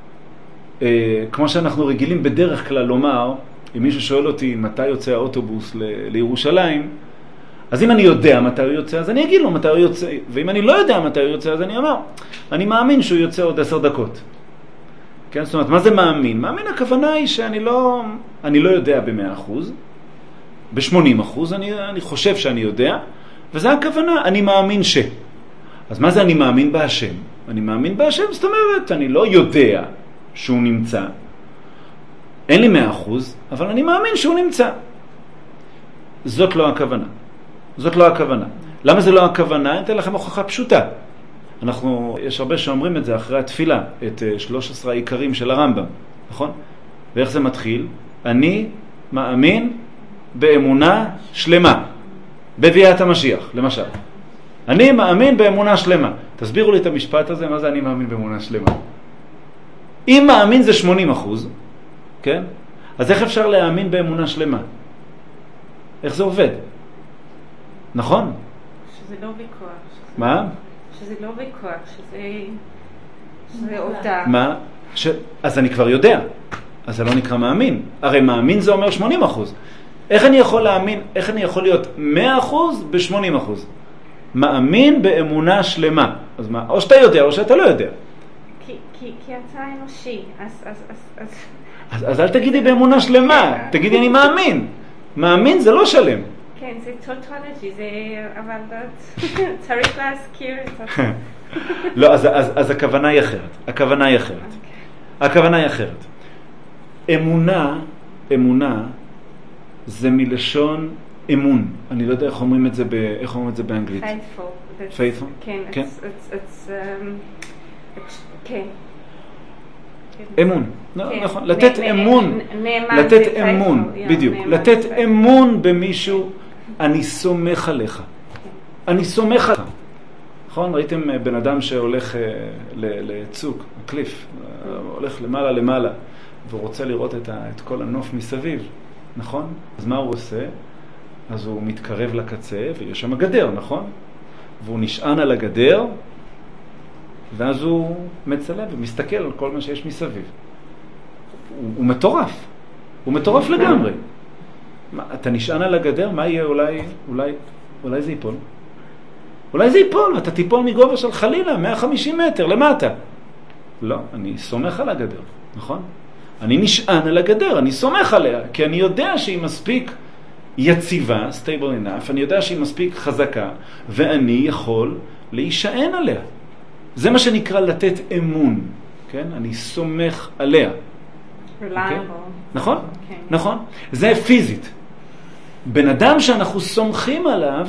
אה, כמו שאנחנו רגילים בדרך כלל לומר, אם מישהו שואל אותי מתי יוצא האוטובוס ל, לירושלים, אז אם אני יודע מתי הוא יוצא, אז אני אגיד לו מתי הוא יוצא, ואם אני לא יודע מתי הוא יוצא, אז אני אומר, אני מאמין שהוא יוצא עוד עשר דקות. כן, זאת אומרת, מה זה מאמין? מאמין הכוונה היא שאני לא, אני לא יודע במאה אחוז, בשמונים אחוז אני, אני חושב שאני יודע, וזה הכוונה, אני מאמין ש. אז מה זה אני מאמין בהשם? אני מאמין בהשם, זאת אומרת, אני לא יודע שהוא נמצא, אין לי מאה אחוז, אבל אני מאמין שהוא נמצא. זאת לא הכוונה. זאת לא הכוונה. למה זה לא הכוונה? אני אתן לכם הוכחה פשוטה. אנחנו, יש הרבה שאומרים את זה אחרי התפילה, את שלוש עשרה העיקרים של הרמב"ם, נכון? ואיך זה מתחיל? אני מאמין באמונה שלמה, בביאת המשיח, למשל. אני מאמין באמונה שלמה. תסבירו לי את המשפט הזה, מה זה אני מאמין באמונה שלמה? אם מאמין זה שמונים אחוז, כן? אז איך אפשר להאמין באמונה שלמה? איך זה עובד? נכון? שזה לא ויכוח. מה? שזה לא ויכוח, שזה, שזה עובדה. מה? ש... אז אני כבר יודע. אז זה לא נקרא מאמין. הרי מאמין זה אומר שמונים אחוז. איך אני יכול להאמין, איך אני יכול להיות מאה אחוז ב-שמונים אחוז? מאמין באמונה שלמה. אז מה? או שאתה יודע או שאתה לא יודע. כי, כי, כי אתה אנושי, אז, אז, אז, אז... אז, אז אל תגידי באמונה שלמה, תגידי אני מאמין. מאמין זה לא שלם. כן, זה טוטולוגי, זה... אבל צריך להזכיר את זה. לא, אז, אז, אז הכוונה היא אחרת. הכוונה היא אחרת. Okay. הכוונה היא אחרת. אמונה, אמונה, זה מלשון אמון. אני לא יודע איך אומרים את זה, ב, איך אומרים את זה באנגלית. Faithful. Faithful? כן, כן. It's, it's, it's, um, it's, כן. אמון, כן. נכון, לתת נ, אמון, נ, נאמן לתת זה אמון, faithful, בדיוק, נאמן לתת זה אמון במישהו, אני סומך עליך, אני סומך עליך. נכון, ראיתם בן אדם שהולך לצוק, קליף, הולך למעלה למעלה, והוא רוצה לראות את, ה, את כל הנוף מסביב, נכון? אז מה הוא עושה? אז הוא מתקרב לקצה, ויש שם גדר, נכון? והוא נשען על הגדר, ואז הוא מצלם ומסתכל על כל מה שיש מסביב. הוא, הוא מטורף. הוא מטורף לגמרי. מה, אתה נשען על הגדר? מה יהיה? אולי, אולי, אולי זה ייפול. אולי זה ייפול. אתה תיפול מגובה של חלילה, מאה וחמישים מטר, למטה. לא, אני סומך על הגדר, נכון? אני נשען על הגדר, אני סומך עליה, כי אני יודע שהיא מספיק יציבה, stable enough, אני יודע שהיא מספיק חזקה, ואני יכול להישען עליה. זה מה שנקרא לתת אמון, כן? אני סומך עליה. reliable. Okay? נכון? כן. נכון? זה פיזית. בן אדם שאנחנו סומכים עליו,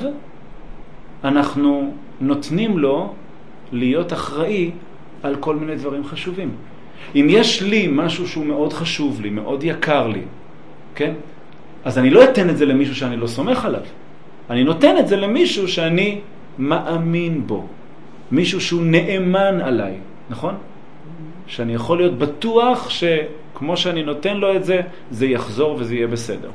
אנחנו נותנים לו להיות אחראי על כל מיני דברים חשובים. אם יש לי משהו שהוא מאוד חשוב לי, מאוד יקר לי, כן? אז אני לא אתן את זה למישהו שאני לא סומך עליו. אני נותן את זה למישהו שאני מאמין בו. מישהו שהוא נאמן עליי, נכון? שאני יכול להיות בטוח שכמו שאני נותן לו את זה, זה יחזור וזה יהיה בסדר.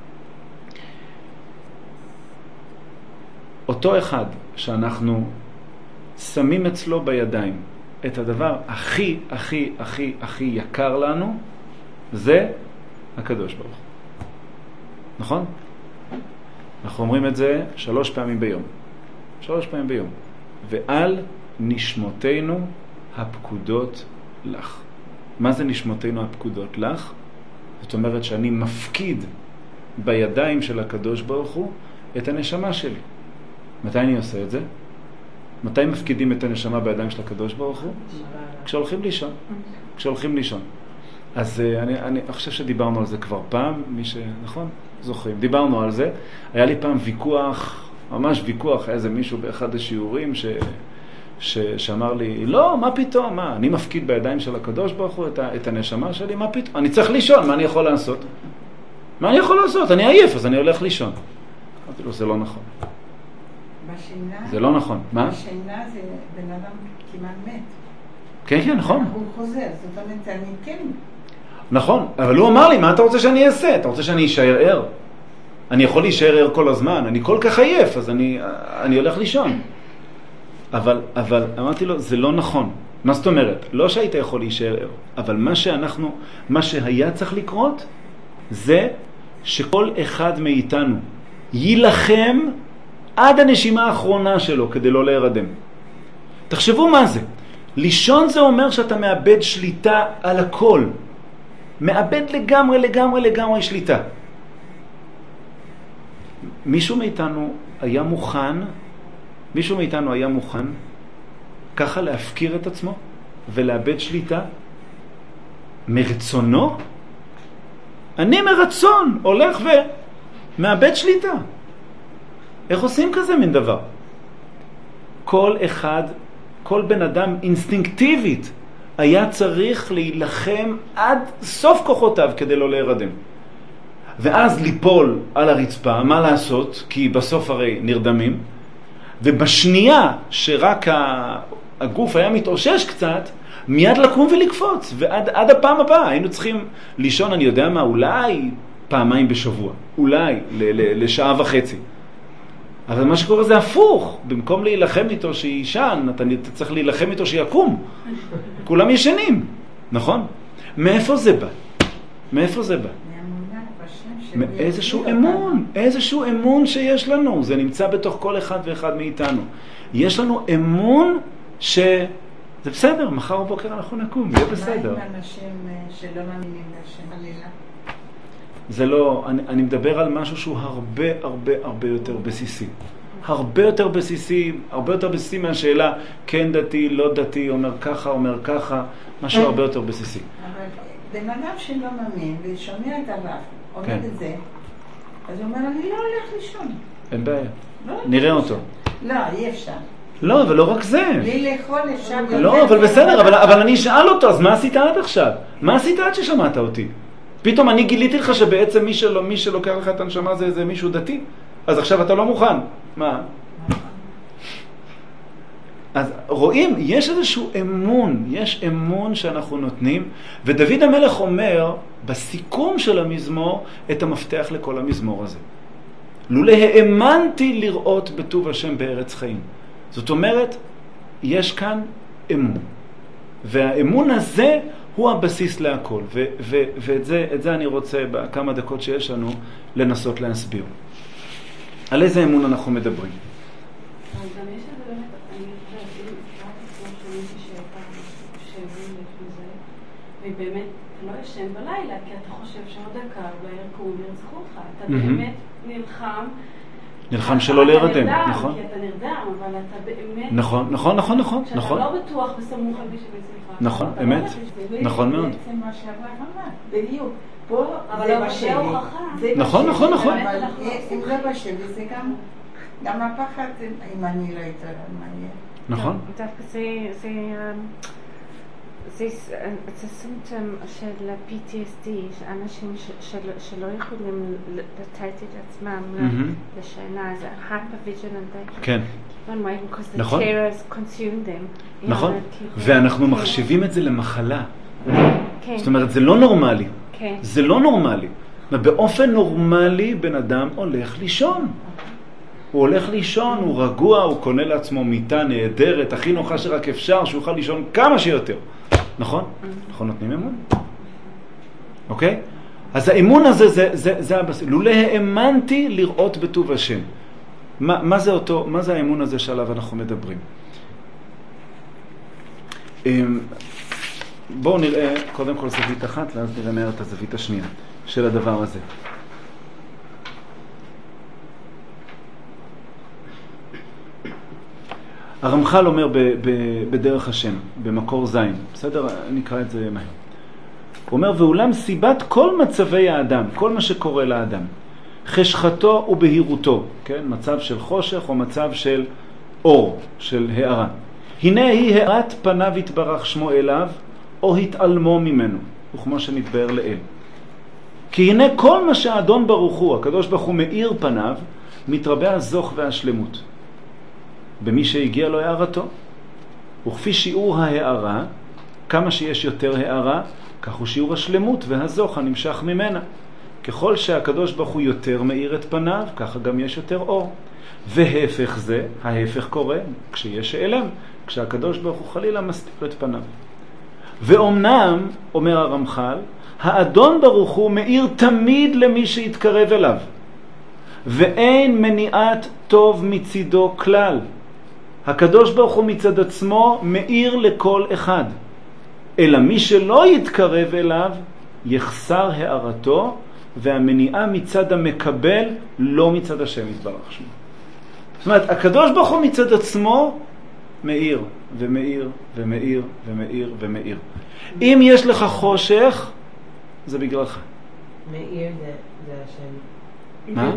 אותו אחד שאנחנו שמים אצלו בידיים את הדבר הכי, הכי, הכי, הכי יקר לנו, זה הקדוש ברוך הוא. נכון? אנחנו אומרים את זה שלוש פעמים ביום. שלוש פעמים ביום. ועל נשמותינו הפקודות לך. מה זה נשמותינו הפקודות לך? זאת אומרת שאני מפקיד בידיים של הקדוש ברוך הוא את הנשמה שלי. מתי אני עושה את זה? מתי מפקידים את הנשמה בידיים של הקדוש ברוך הוא? כשהולכים לישון. כשהולכים לישון. אז אני, אני חושב שדיברנו על זה כבר פעם, מי ש... נכון? זוכרים. דיברנו על זה. היה לי פעם ויכוח, ממש ויכוח, היה איזה מישהו באחד השיעורים ש... ש... שאמר לי, לא, מה פתאום? מה? אני מפקיד בידיים של הקדוש ברוך הוא את, ה... את הנשמה שלי? מה פתאום? אני צריך לישון, מה אני יכול לעשות? מה אני יכול לעשות? אני עייף, אז אני הולך לישון. אמרתי לו, זה לא נכון. בשינה... זה לא נכון. מה? בשינה זה בן אדם כמעט מת. כן, כן, נכון. הוא חוזר, זאת אומרת, אני כן... נכון, אבל הוא אמר לי, מה אתה רוצה שאני אעשה? אתה רוצה שאני אשאר ער? אני יכול להישאר ער כל הזמן, אני כל כך עייף, אז אני, אני הולך לישון. אבל, אבל אמרתי לו, זה לא נכון. מה זאת אומרת? לא שהיית יכול להישאר ער, אבל מה שאנחנו, מה שהיה צריך לקרות, זה שכל אחד מאיתנו יילחם עד הנשימה האחרונה שלו כדי לא להירדם. תחשבו מה זה. לישון זה אומר שאתה מאבד שליטה על הכל. מאבד לגמרי, לגמרי, לגמרי שליטה. מישהו מאיתנו היה מוכן, מישהו מאיתנו היה מוכן ככה להפקיר את עצמו ולאבד שליטה מרצונו? אני מרצון הולך ומאבד שליטה. איך עושים כזה מן דבר? כל אחד, כל בן אדם אינסטינקטיבית היה צריך להילחם עד סוף כוחותיו כדי לא להירדם. ואז ליפול על הרצפה, מה לעשות? כי בסוף הרי נרדמים. ובשנייה שרק הגוף היה מתאושש קצת, מיד לקום ולקפוץ. ועד עד הפעם הבאה היינו צריכים לישון, אני יודע מה, אולי פעמיים בשבוע. אולי ל- ל- לשעה וחצי. אבל מה שקורה זה הפוך. במקום להילחם איתו שישן, אתה צריך להילחם איתו שיקום. כולם ישנים, נכון? מאיפה זה בא? מאיפה זה בא? מאיזשהו אמון, איזשהו אמון שיש לנו. זה נמצא בתוך כל אחד ואחד מאיתנו. יש לנו אמון ש... זה בסדר, מחר בבוקר אנחנו נקום, יהיה בסדר. מה עם אנשים שלא מאמינים להשם עלילה? זה לא, אני, אני מדבר על משהו שהוא הרבה הרבה הרבה יותר בסיסי. הרבה יותר בסיסי, הרבה יותר בסיסי מהשאלה כן דתי, לא דתי, אומר ככה, אומר ככה, משהו הרבה יותר בסיסי. אבל בן אדם שלא מאמין ושומע את הרב, אומר כן. את זה, אז הוא אומר, אני לא הולך לישון. אין בעיה. לא נראה אותו. לא, אי אפשר. לא, אבל לא רק זה. בלי לאכול אפשר... לא, אבל בסדר, אבל, אבל אני אשאל אותו, אז מה עשית עד עכשיו? מה עשית עד ששמעת אותי? פתאום אני גיליתי לך שבעצם מי, שלא, מי שלוקח לך את הנשמה זה, זה מישהו דתי. אז עכשיו אתה לא מוכן. מה? אז רואים, יש איזשהו אמון, יש אמון שאנחנו נותנים, ודוד המלך אומר בסיכום של המזמור את המפתח לכל המזמור הזה. לולא האמנתי לראות בטוב השם בארץ חיים. זאת אומרת, יש כאן אמון. והאמון הזה הוא הבסיס להכל. ו- ו- ואת זה, את זה אני רוצה בכמה דקות שיש לנו לנסות להסביר. על איזה אמון אנחנו מדברים? אז גם יש את זה באמת, אני חושבת, אם רק כמו שמישהי שהייתה שבעים לפני זה, ובאמת לא ישן בלילה, כי אתה חושב שעוד דקה ויקום וירצחו אותך. אתה באמת נלחם. נלחם שלא להירדם, נכון? כי אתה נרדם, אבל אתה באמת... נכון, נכון, נכון, נכון, נכון. שאתה לא בטוח בסמוך על בישהו בצלחה. נכון, אמת. נכון מאוד. בעצם מה שאברהם אמר, בדיוק. פה אבל זה לא בשבי. זה הוכחה. זה נכון, בשבי. נכון, נכון. אבל אם זה בשבי, זה גם... גם הפחד, אם אני לא יותר, מה יהיה? נכון. דווקא זה... זה... זה סימפטום של פי טי אס די, שאנשים שלא יכולים לתת את עצמם לשינה, זה hypervigilant. כן. נכון. נכון. ואנחנו מחשיבים את זה למחלה. זאת אומרת, זה לא נורמלי. זה לא נורמלי. באופן נורמלי בן אדם הולך לישון. הוא הולך לישון, הוא רגוע, הוא קונה לעצמו מיטה נהדרת, הכי נוחה שרק אפשר, שהוא יוכל לישון כמה שיותר. נכון? נכון, נותנים אמון. אוקיי? אז האמון הזה, זה, זה, זה הבסיס. לולא האמנתי לראות בטוב השם. מה, מה זה אותו, מה זה האמון הזה שעליו אנחנו מדברים? בואו נראה קודם כל זווית אחת, ואז נראה מהר את הזווית השנייה של הדבר הזה. הרמח"ל אומר ב- ב- בדרך השם, במקור זין, בסדר? נקרא את זה מהר. הוא אומר, ואולם סיבת כל מצבי האדם, כל מה שקורה לאדם, חשכתו ובהירותו, כן? מצב של חושך או מצב של אור, של הערה. הנה היא הערת פניו התברך שמו אליו, או התעלמו ממנו, וכמו שנתבאר לאל. כי הנה כל מה שהאדון ברוך הוא, הקדוש ברוך הוא מאיר פניו, מתרבה הזוך והשלמות. במי שהגיע לו הערתו. וכפי שיעור ההערה, כמה שיש יותר הערה, כך הוא שיעור השלמות והזוך הנמשך ממנה. ככל שהקדוש ברוך הוא יותר מאיר את פניו, ככה גם יש יותר אור. והפך זה, ההפך קורה כשיש העלם, כשהקדוש ברוך הוא חלילה מסתיר את פניו. ואומנם, אומר הרמח"ל, האדון ברוך הוא מאיר תמיד למי שיתקרב אליו, ואין מניעת טוב מצידו כלל. הקדוש ברוך הוא מצד עצמו מאיר לכל אחד, אלא מי שלא יתקרב אליו יחסר הערתו, והמניעה מצד המקבל, לא מצד השם יתברך שמו. זאת אומרת, הקדוש ברוך הוא מצד עצמו מאיר ומאיר ומאיר ומאיר ומאיר. אם יש לך חושך, זה בגללך. מאיר זה, זה השם. מה?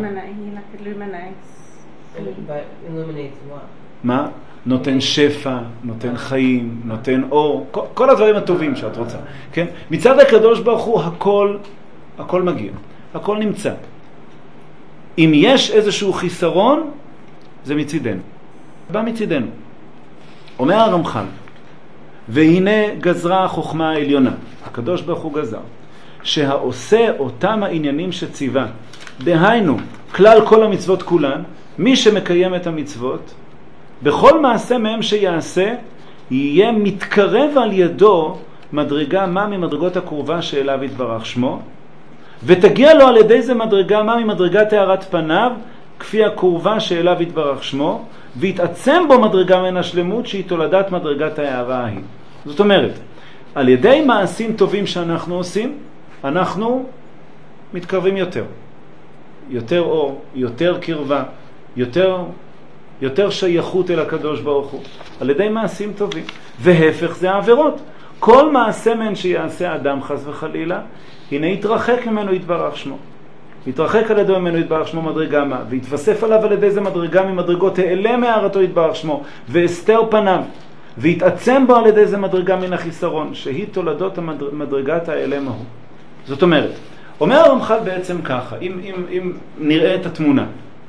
Illuminates what? מה? נותן שפע, נותן חיים, נותן אור, כל, כל הדברים הטובים שאת רוצה. כן? מצד הקדוש ברוך הוא הכל, הכל מגיע, הכל נמצא. אם יש איזשהו חיסרון, זה מצידנו. בא מצידנו. אומר הרמח"ל, והנה גזרה החוכמה העליונה, הקדוש ברוך הוא גזר, שהעושה אותם העניינים שציווה, דהיינו, כלל כל המצוות כולן, מי שמקיים את המצוות, בכל מעשה מהם שיעשה, יהיה מתקרב על ידו מדרגה מה ממדרגות הקרובה שאליו יתברך שמו, ותגיע לו על ידי זה מדרגה מה ממדרגת הארת פניו, כפי הקרובה שאליו יתברך שמו, והתעצם בו מדרגה מן השלמות שהיא תולדת מדרגת ההערה ההיא. זאת אומרת, על ידי מעשים טובים שאנחנו עושים, אנחנו מתקרבים יותר. יותר אור, יותר קרבה, יותר, יותר שייכות אל הקדוש ברוך הוא. על ידי מעשים טובים. והפך זה העבירות. כל מעשה מן שיעשה אדם חס וחלילה, הנה יתרחק ממנו יתברך שמו. יתרחק על ידי ממנו יתברך שמו מדרגה מה, ויתווסף עליו על ידי זה מדרגה ממדרגות העלה מהערתו יתברך שמו, והסתר פניו, ויתעצם בו על ידי זה מדרגה מן החיסרון, שהיא תולדות המדרגת העלה מהו. זאת אומרת, אומר הרמח"ל בעצם ככה, אם, אם, אם נראה את התמונה,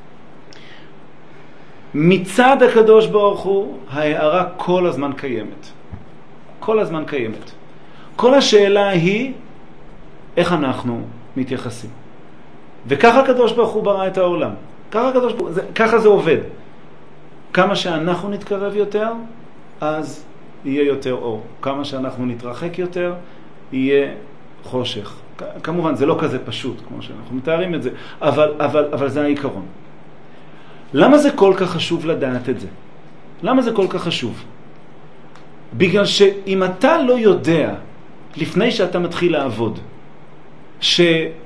מצד הקדוש ברוך הוא, ההערה כל הזמן קיימת. כל הזמן קיימת. כל השאלה היא, איך אנחנו מתייחסים. וככה הקדוש ברוך הוא ברא את העולם. ככה, הקדוש ברוך, זה, ככה זה עובד. כמה שאנחנו נתקרב יותר, אז יהיה יותר אור. כמה שאנחנו נתרחק יותר, יהיה חושך. כמובן, זה לא כזה פשוט, כמו שאנחנו מתארים את זה, אבל, אבל, אבל זה העיקרון. למה זה כל כך חשוב לדעת את זה? למה זה כל כך חשוב? בגלל שאם אתה לא יודע, לפני שאתה מתחיל לעבוד, ש,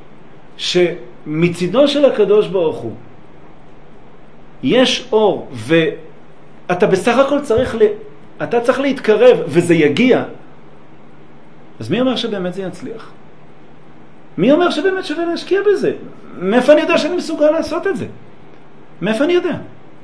שמצידו של הקדוש ברוך הוא, יש אור, ואתה בסך הכל צריך, ל, אתה צריך להתקרב, וזה יגיע, אז מי אומר שבאמת זה יצליח? מי אומר שבאמת שווה להשקיע בזה? מאיפה אני יודע שאני מסוגל לעשות את זה? מאיפה אני יודע?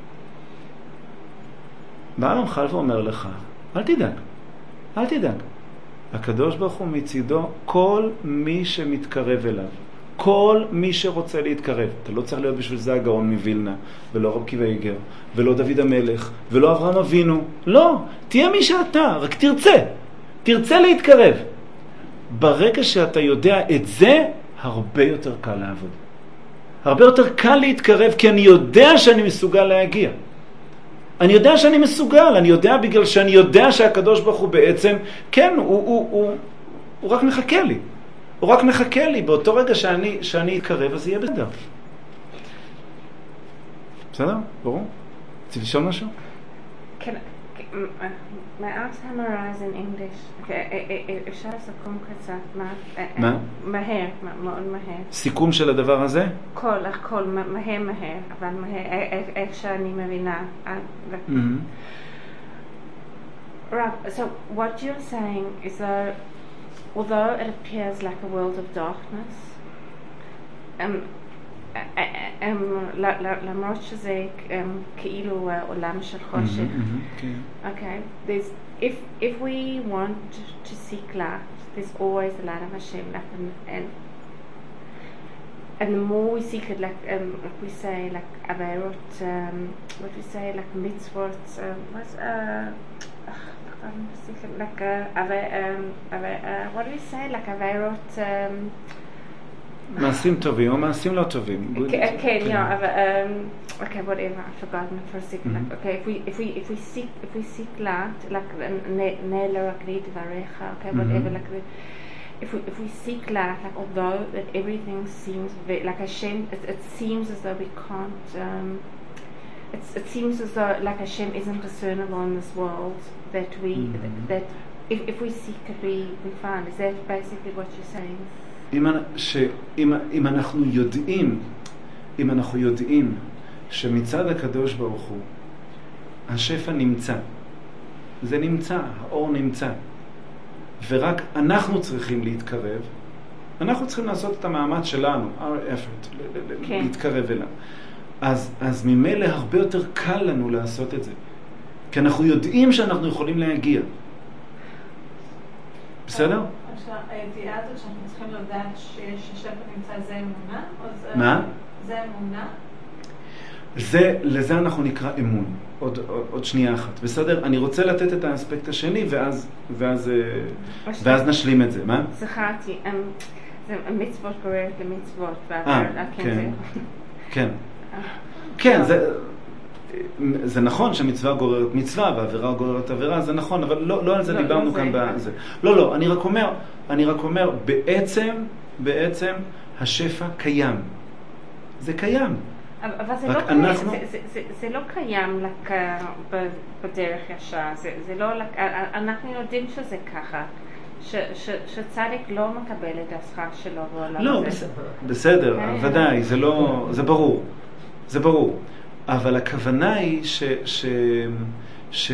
בא הרמח"ל ואומר לך, אל תדאג, אל תדאג. הקדוש ברוך הוא מצידו כל מי שמתקרב אליו, כל מי שרוצה להתקרב. אתה לא צריך להיות בשביל זה הגאון מווילנה, ולא רב עקיבא איגר, ולא דוד המלך, ולא אברהם אבינו. לא, תהיה מי שאתה, רק תרצה, תרצה להתקרב. ברגע שאתה יודע את זה, הרבה יותר קל לעבוד. הרבה יותר קל להתקרב, כי אני יודע שאני מסוגל להגיע. אני יודע שאני מסוגל, אני יודע בגלל שאני יודע שהקדוש ברוך הוא בעצם, כן, הוא, הוא, הוא, הוא רק מחכה לי. הוא רק מחכה לי. באותו רגע שאני, שאני אתקרב, אז יהיה בסדר. בסדר? ברור? צריך לשאול משהו? כן, מעט summarize in English. אפשר לסכום קצת, מה? מהר, מאוד מהר. סיכום של הדבר הזה? כל, הכל, מהר מהר, אבל מהר, איך שאני מבינה. Right, so what you're saying is that although it appears like a world of darkness, um, למרות שזה כאילו עולם של חושך. Okay, there's, if, if we want to seek light, there's always a light of Hashem, and and the more we seek it, like um, like we say, like averot, um, what we say, like mitzvot, um, what's uh, um, like uh, aver, um, aver, uh, what do we say, like averot. Um, מעשים טובים או מעשים לא טובים. Okay, okay, yeah, um, okay, whatever. I've forgotten for a second. Mm-hmm. Like, okay, if we if we if we seek if we seek lat, like nela agreed varecha, okay, whatever, like the, if we if we seek lat, like although that everything seems very, like Hashem, it, it seems as though we can't. Um, it's, it seems as though like Hashem isn't discernible in this world. That we mm-hmm. that if if we seek it, we we find. Is that basically what you're saying? אם, ש, אם, אם אנחנו יודעים, אם אנחנו יודעים שמצד הקדוש ברוך הוא השפע נמצא, זה נמצא, האור נמצא, ורק אנחנו צריכים להתקרב, אנחנו צריכים לעשות את המאמץ שלנו, our effort, okay. להתקרב אליו. אז, אז ממילא הרבה יותר קל לנו לעשות את זה, כי אנחנו יודעים שאנחנו יכולים להגיע. בסדר? הידיעה הזאת שאנחנו צריכים לדעת ששפע נמצא, זה אמונה? מה? זה אמונה? זה, לזה אנחנו נקרא אמון. עוד, עוד, עוד שנייה אחת. בסדר? אני רוצה לתת את האספקט השני, ואז, ואז, ואז נשלים את זה. מה? זכרתי, זה מצוות גוררת למצוות. אה, כן. כן. כן, זה... זה נכון שמצווה גוררת מצווה ועבירה גוררת עבירה, זה נכון, אבל לא, לא על זה לא, דיברנו לא כאן זה. בזה. לא, לא, אני רק אומר, אני רק אומר, בעצם, בעצם השפע קיים. זה קיים. אבל זה לא, אנחנו... זה, זה, זה, זה לא קיים לק... בדרך ישר, זה, זה לא, אנחנו יודעים שזה ככה. ש, ש, שצדיק לא מקבל את השכר שלו בעולם לא, הזה. בסדר, ודאי, זה לא, זה ברור. זה ברור. אבל הכוונה היא ש... ש... ש...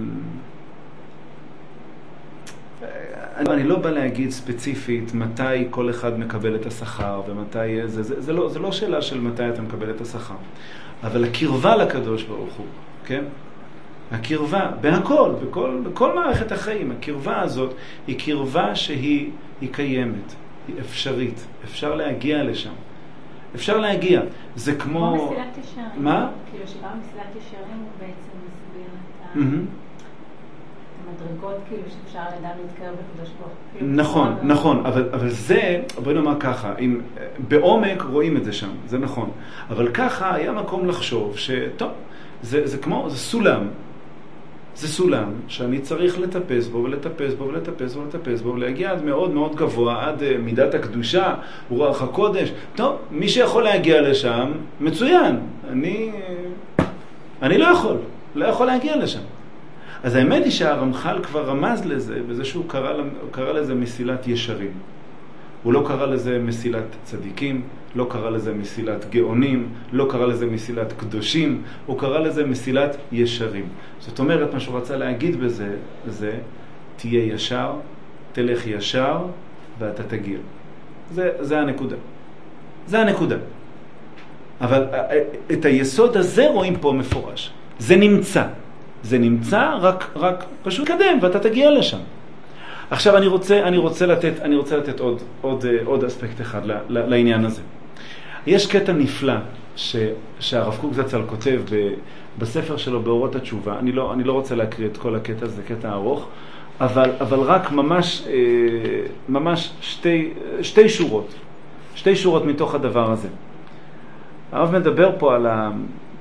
אני לא בא להגיד ספציפית מתי כל אחד מקבל את השכר ומתי זה, זה, זה, לא, זה לא שאלה של מתי אתה מקבל את השכר. אבל הקרבה לקדוש ברוך הוא, כן? הקרבה, בהכל, בכל, בכל מערכת החיים, הקרבה הזאת היא קרבה שהיא היא קיימת, היא אפשרית, אפשר להגיע לשם. אפשר להגיע. זה כמו... כמו מסילת ישרים. מה? כאילו שבא מסילת ישרים הוא בעצם מסביר את Mm-hmm. המדרגות כאילו שאפשר לאדם להתקרב לקדוש ברוך הוא. נכון, נכון, אבל, אבל זה, בואי נאמר ככה, אם, בעומק רואים את זה שם, זה נכון. אבל ככה היה מקום לחשוב שטוב, זה, זה כמו, זה סולם. זה סולם שאני צריך לטפס בו ולטפס בו ולטפס בו ולטפס בו ולהגיע עד מאוד מאוד גבוה, עד uh, מידת הקדושה, רוח הקודש. טוב, מי שיכול להגיע לשם, מצוין. אני, אני לא יכול, לא יכול להגיע לשם. אז האמת היא שהרמח"ל כבר רמז לזה, בזה שהוא קרא, קרא לזה מסילת ישרים. הוא לא קרא לזה מסילת צדיקים, לא קרא לזה מסילת גאונים, לא קרא לזה מסילת קדושים, הוא קרא לזה מסילת ישרים. זאת אומרת, מה שהוא רצה להגיד בזה, זה תהיה ישר, תלך ישר, ואתה תגיע. זה, זה הנקודה. זה הנקודה. אבל את היסוד הזה רואים פה מפורש. זה נמצא. זה נמצא, רק, רק פשוט קדם, ואתה תגיע לשם. עכשיו אני רוצה, אני רוצה לתת, אני רוצה לתת עוד, עוד, עוד אספקט אחד ל, ל, לעניין הזה. יש קטע נפלא ש, שהרב קוק זצ"ל כותב ב, בספר שלו באורות התשובה. אני לא, אני לא רוצה להקריא את כל הקטע, זה קטע ארוך, אבל, אבל רק ממש, ממש שתי, שתי שורות, שתי שורות מתוך הדבר הזה. הרב מדבר פה על ה,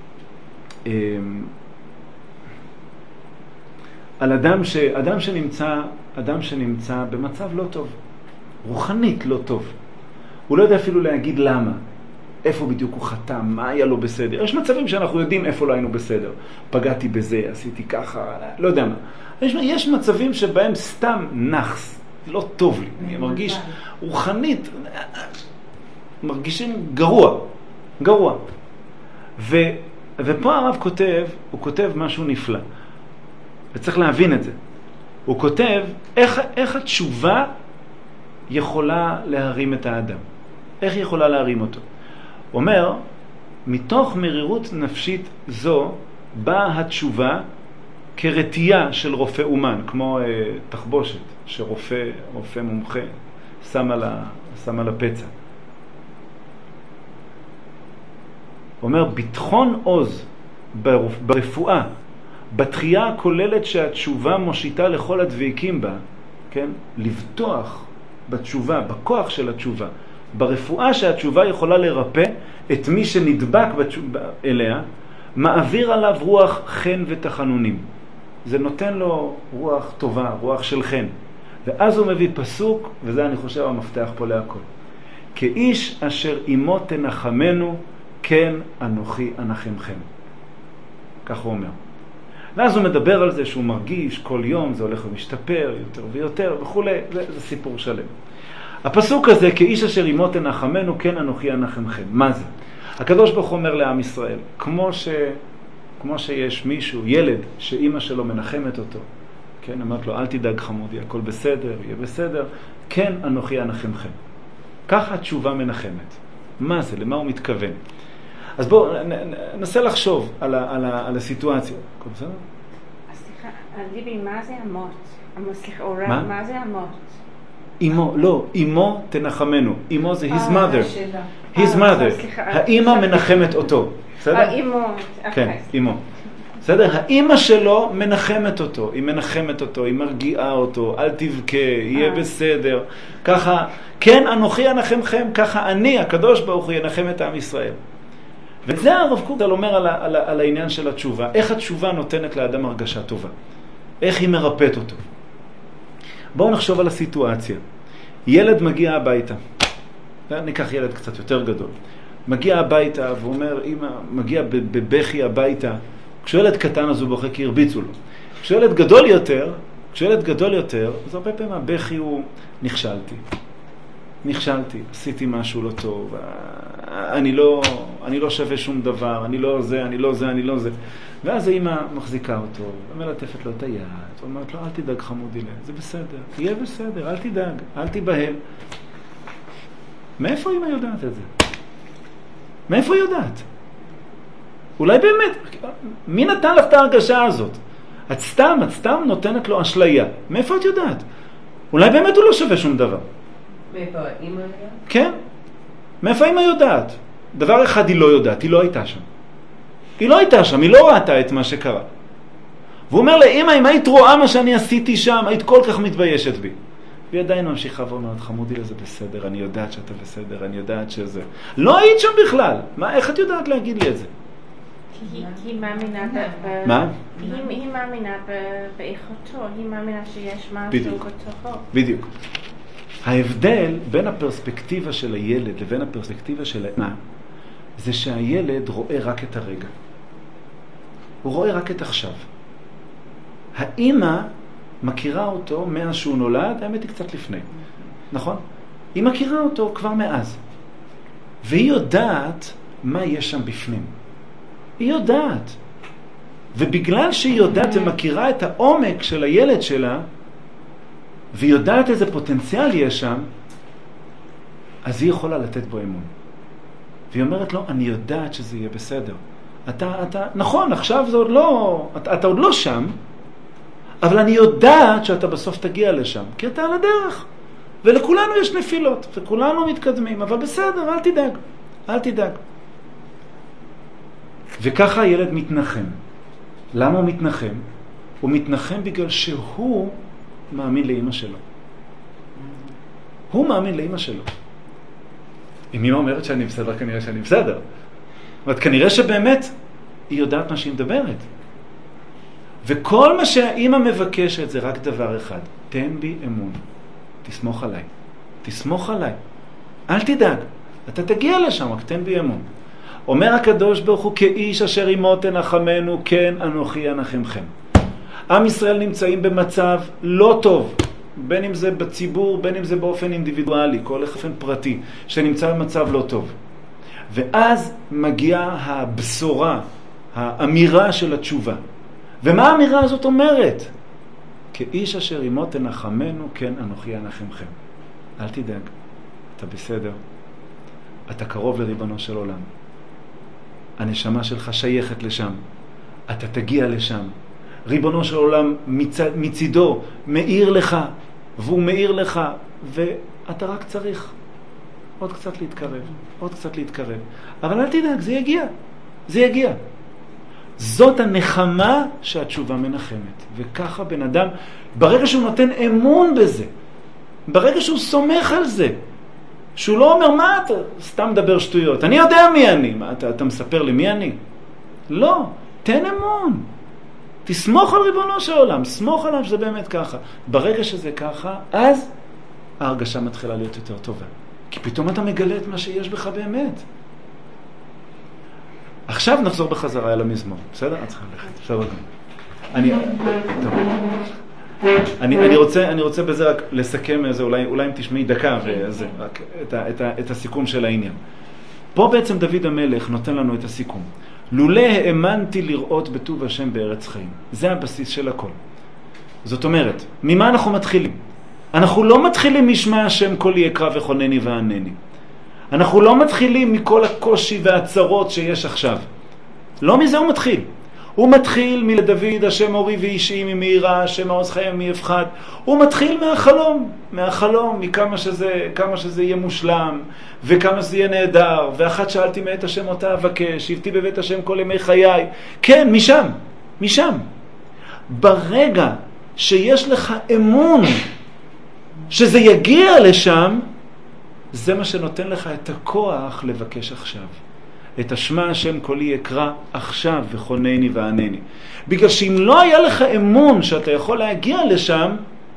על אדם ש, אדם שנמצא, אדם שנמצא במצב לא טוב, רוחנית לא טוב. הוא לא יודע אפילו להגיד למה, איפה בדיוק הוא חתם, מה היה לו בסדר. יש מצבים שאנחנו יודעים איפה לא היינו בסדר. פגעתי בזה, עשיתי ככה, לא יודע מה. יש, יש מצבים שבהם סתם נחס, לא טוב לי. אני מרגיש רוחנית, מרגישים גרוע, גרוע. ו, ופה הרב כותב, הוא כותב משהו נפלא. וצריך להבין את זה. הוא כותב איך, איך התשובה יכולה להרים את האדם. איך היא יכולה להרים אותו. הוא אומר, מתוך מרירות נפשית זו באה התשובה כרתייה של רופא אומן, כמו אה, תחבושת שרופא רופא מומחה שם על, ה, שם על הפצע. אומר, ביטחון עוז ברפואה, בתחייה הכוללת שהתשובה מושיטה לכל הדבקים בה, כן? לבטוח בתשובה, בכוח של התשובה, ברפואה שהתשובה יכולה לרפא את מי שנדבק בתשובה, אליה, מעביר עליו רוח חן ותחנונים. זה נותן לו רוח טובה, רוח של חן. ואז הוא מביא פסוק, וזה אני חושב המפתח פה להכל. כאיש אשר עמו תנחמנו, כן אנוכי אנחמכם. כך הוא אומר. ואז הוא מדבר על זה שהוא מרגיש כל יום, זה הולך ומשתפר יותר ויותר וכו'. זה, זה סיפור שלם. הפסוק הזה, כאיש אשר עמו תנחמנו, כן אנוכי אנחמכם. מה זה? הקדוש ברוך הוא אומר לעם ישראל, כמו, ש, כמו שיש מישהו, ילד, שאמא שלו מנחמת אותו, כן, אמרת לו, אל תדאג חמודי, הכל בסדר, יהיה בסדר, כן אנוכי אנחמכם. ככה התשובה מנחמת. מה זה? למה הוא מתכוון? אז בואו ננסה לחשוב על, ה, על, ה, על הסיטואציה. הכל בסדר? סליחה, ליבי, מה זה אמות? אמות, סליחה, אורה, מה? מה זה אמות? אמו, לא, אמו תנחמנו. אמו זה his mother. his אה, mother. סליחה. האמא מנחמת אותו. בסדר? האמות. כן, אמו. בסדר? האמא שלו מנחמת אותו. היא מנחמת אותו, היא מרגיעה אותו, אל תבכה, יהיה בסדר. ככה, כן אנוכי אנחמכם, ככה אני, הקדוש ברוך הוא, ינחם את עם ישראל. וזה הרב קוק אומר על, על, על העניין של התשובה. איך התשובה נותנת לאדם הרגשה טובה? איך היא מרפאת אותו? בואו נחשוב על הסיטואציה. ילד מגיע הביתה. ניקח ילד קצת יותר גדול. מגיע הביתה ואומר, אמא, מגיע בבכי הביתה. כשילד קטן אז הוא בוכה כי הרביצו לו. כשילד גדול יותר, כשילד גדול יותר, אז הרבה פעמים הבכי הוא, נכשלתי. נכשלתי, עשיתי משהו לא טוב. אני לא, אני לא שווה שום דבר, אני לא זה, אני לא זה, אני לא זה. ואז האמא מחזיקה אותו, ומלטפת לו את היד, ואומרת לו, אל תדאג חמודי, זה בסדר, יהיה בסדר, אל תדאג, אל תיבהל. מאיפה אמא יודעת את זה? מאיפה היא יודעת? אולי באמת, מי נתן לך את ההרגשה הזאת? את סתם, את סתם נותנת לו אשליה. מאיפה את יודעת? אולי באמת הוא לא שווה שום דבר. מאיפה אמא יודעת? כן. מאיפה אמא יודעת? דבר אחד היא לא יודעת, היא לא הייתה שם. היא לא הייתה שם, היא לא ראתה את מה שקרה. והוא אומר לה, אמא, אם היית רואה מה שאני עשיתי שם, היית כל כך מתביישת בי. והיא עדיין ממשיכה ואומרת, חמודי לזה בסדר, אני יודעת שאתה בסדר, אני יודעת שזה. לא היית שם בכלל. מה, איך את יודעת להגיד לי את זה? היא, היא מאמינה ב... ב- מה? היא, היא מאמינה ב- באיכותו, היא מאמינה שיש משהו בדיוק. בתוכו. בדיוק. ההבדל בין הפרספקטיבה של הילד לבין הפרספקטיבה של האמא, זה שהילד רואה רק את הרגע. הוא רואה רק את עכשיו. האמא מכירה אותו מאז שהוא נולד, האמת היא קצת לפני. נכון? היא מכירה אותו כבר מאז. והיא יודעת מה יש שם בפנים. היא יודעת. ובגלל שהיא יודעת ומכירה את העומק של הילד שלה, והיא יודעת איזה פוטנציאל יש שם, אז היא יכולה לתת בו אמון. והיא אומרת לו, אני יודעת שזה יהיה בסדר. אתה, אתה, נכון, עכשיו זה עוד לא, אתה, אתה עוד לא שם, אבל אני יודעת שאתה בסוף תגיע לשם, כי אתה על הדרך. ולכולנו יש נפילות, וכולנו מתקדמים, אבל בסדר, אל תדאג, אל תדאג. וככה הילד מתנחם. למה הוא מתנחם? הוא מתנחם בגלל שהוא מאמין לאמא שלו. הוא מאמין לאמא שלו. אם אמא אומרת שאני בסדר, כנראה שאני בסדר. אבל כנראה שבאמת היא יודעת מה שהיא מדברת. וכל מה שהאמא מבקשת זה רק דבר אחד. תן בי אמון. תסמוך עליי. תסמוך עליי. אל תדאג. אתה תגיע לשם, רק תן בי אמון. אומר הקדוש ברוך הוא, כאיש אשר עמו תנחמנו, כן אנוכי אנחמכם. עם ישראל נמצאים במצב לא טוב, בין אם זה בציבור, בין אם זה באופן אינדיבידואלי, כל אופן פרטי, שנמצא במצב לא טוב. ואז מגיעה הבשורה, האמירה של התשובה. ומה האמירה הזאת אומרת? כאיש אשר עמו תנחמנו, כן אנוכי אנחמכם. אל תדאג, אתה בסדר. אתה קרוב לריבונו של עולם. הנשמה שלך שייכת לשם. אתה תגיע לשם. ריבונו של עולם מצד, מצידו מאיר לך, והוא מאיר לך, ואתה רק צריך. עוד קצת להתקרב, עוד קצת להתקרב. אבל אל תדאג, זה יגיע, זה יגיע. זאת הנחמה שהתשובה מנחמת. וככה בן אדם, ברגע שהוא נותן אמון בזה, ברגע שהוא סומך על זה, שהוא לא אומר, מה אתה סתם מדבר שטויות, אני יודע מי אני, מה אתה, אתה מספר לי מי אני? לא, תן אמון. תסמוך על ריבונו של עולם, סמוך עליו שזה באמת ככה. ברגע שזה ככה, אז ההרגשה מתחילה להיות יותר טובה. כי פתאום אתה מגלה את מה שיש בך באמת. עכשיו נחזור בחזרה אל המזמור. בסדר? את צריכה ללכת. בסדר. אני, טוב. אני, אני רוצה, אני רוצה בזה רק לסכם איזה, אולי, אולי אם תשמעי דקה וזה, רק את, ה, את, ה, את הסיכום של העניין. פה בעצם דוד המלך נותן לנו את הסיכום. לולא האמנתי לראות בטוב השם בארץ חיים. זה הבסיס של הכל. זאת אומרת, ממה אנחנו מתחילים? אנחנו לא מתחילים משמע השם כל יקרא וחונני וענני. אנחנו לא מתחילים מכל הקושי והצרות שיש עכשיו. לא מזה הוא מתחיל. הוא מתחיל מלדוד השם אורי ואישי ממהירה, השם מעוז חיים מיפחד. הוא מתחיל מהחלום, מהחלום, מכמה שזה, כמה שזה יהיה מושלם, וכמה שזה יהיה נהדר. ואחת שאלתי מאת השם אותה אבקש, שבתי בבית השם כל ימי חיי. כן, משם, משם. ברגע שיש לך אמון שזה יגיע לשם, זה מה שנותן לך את הכוח לבקש עכשיו. את השמע השם קולי יקרא עכשיו וחונני וענני. בגלל שאם לא היה לך אמון שאתה יכול להגיע לשם,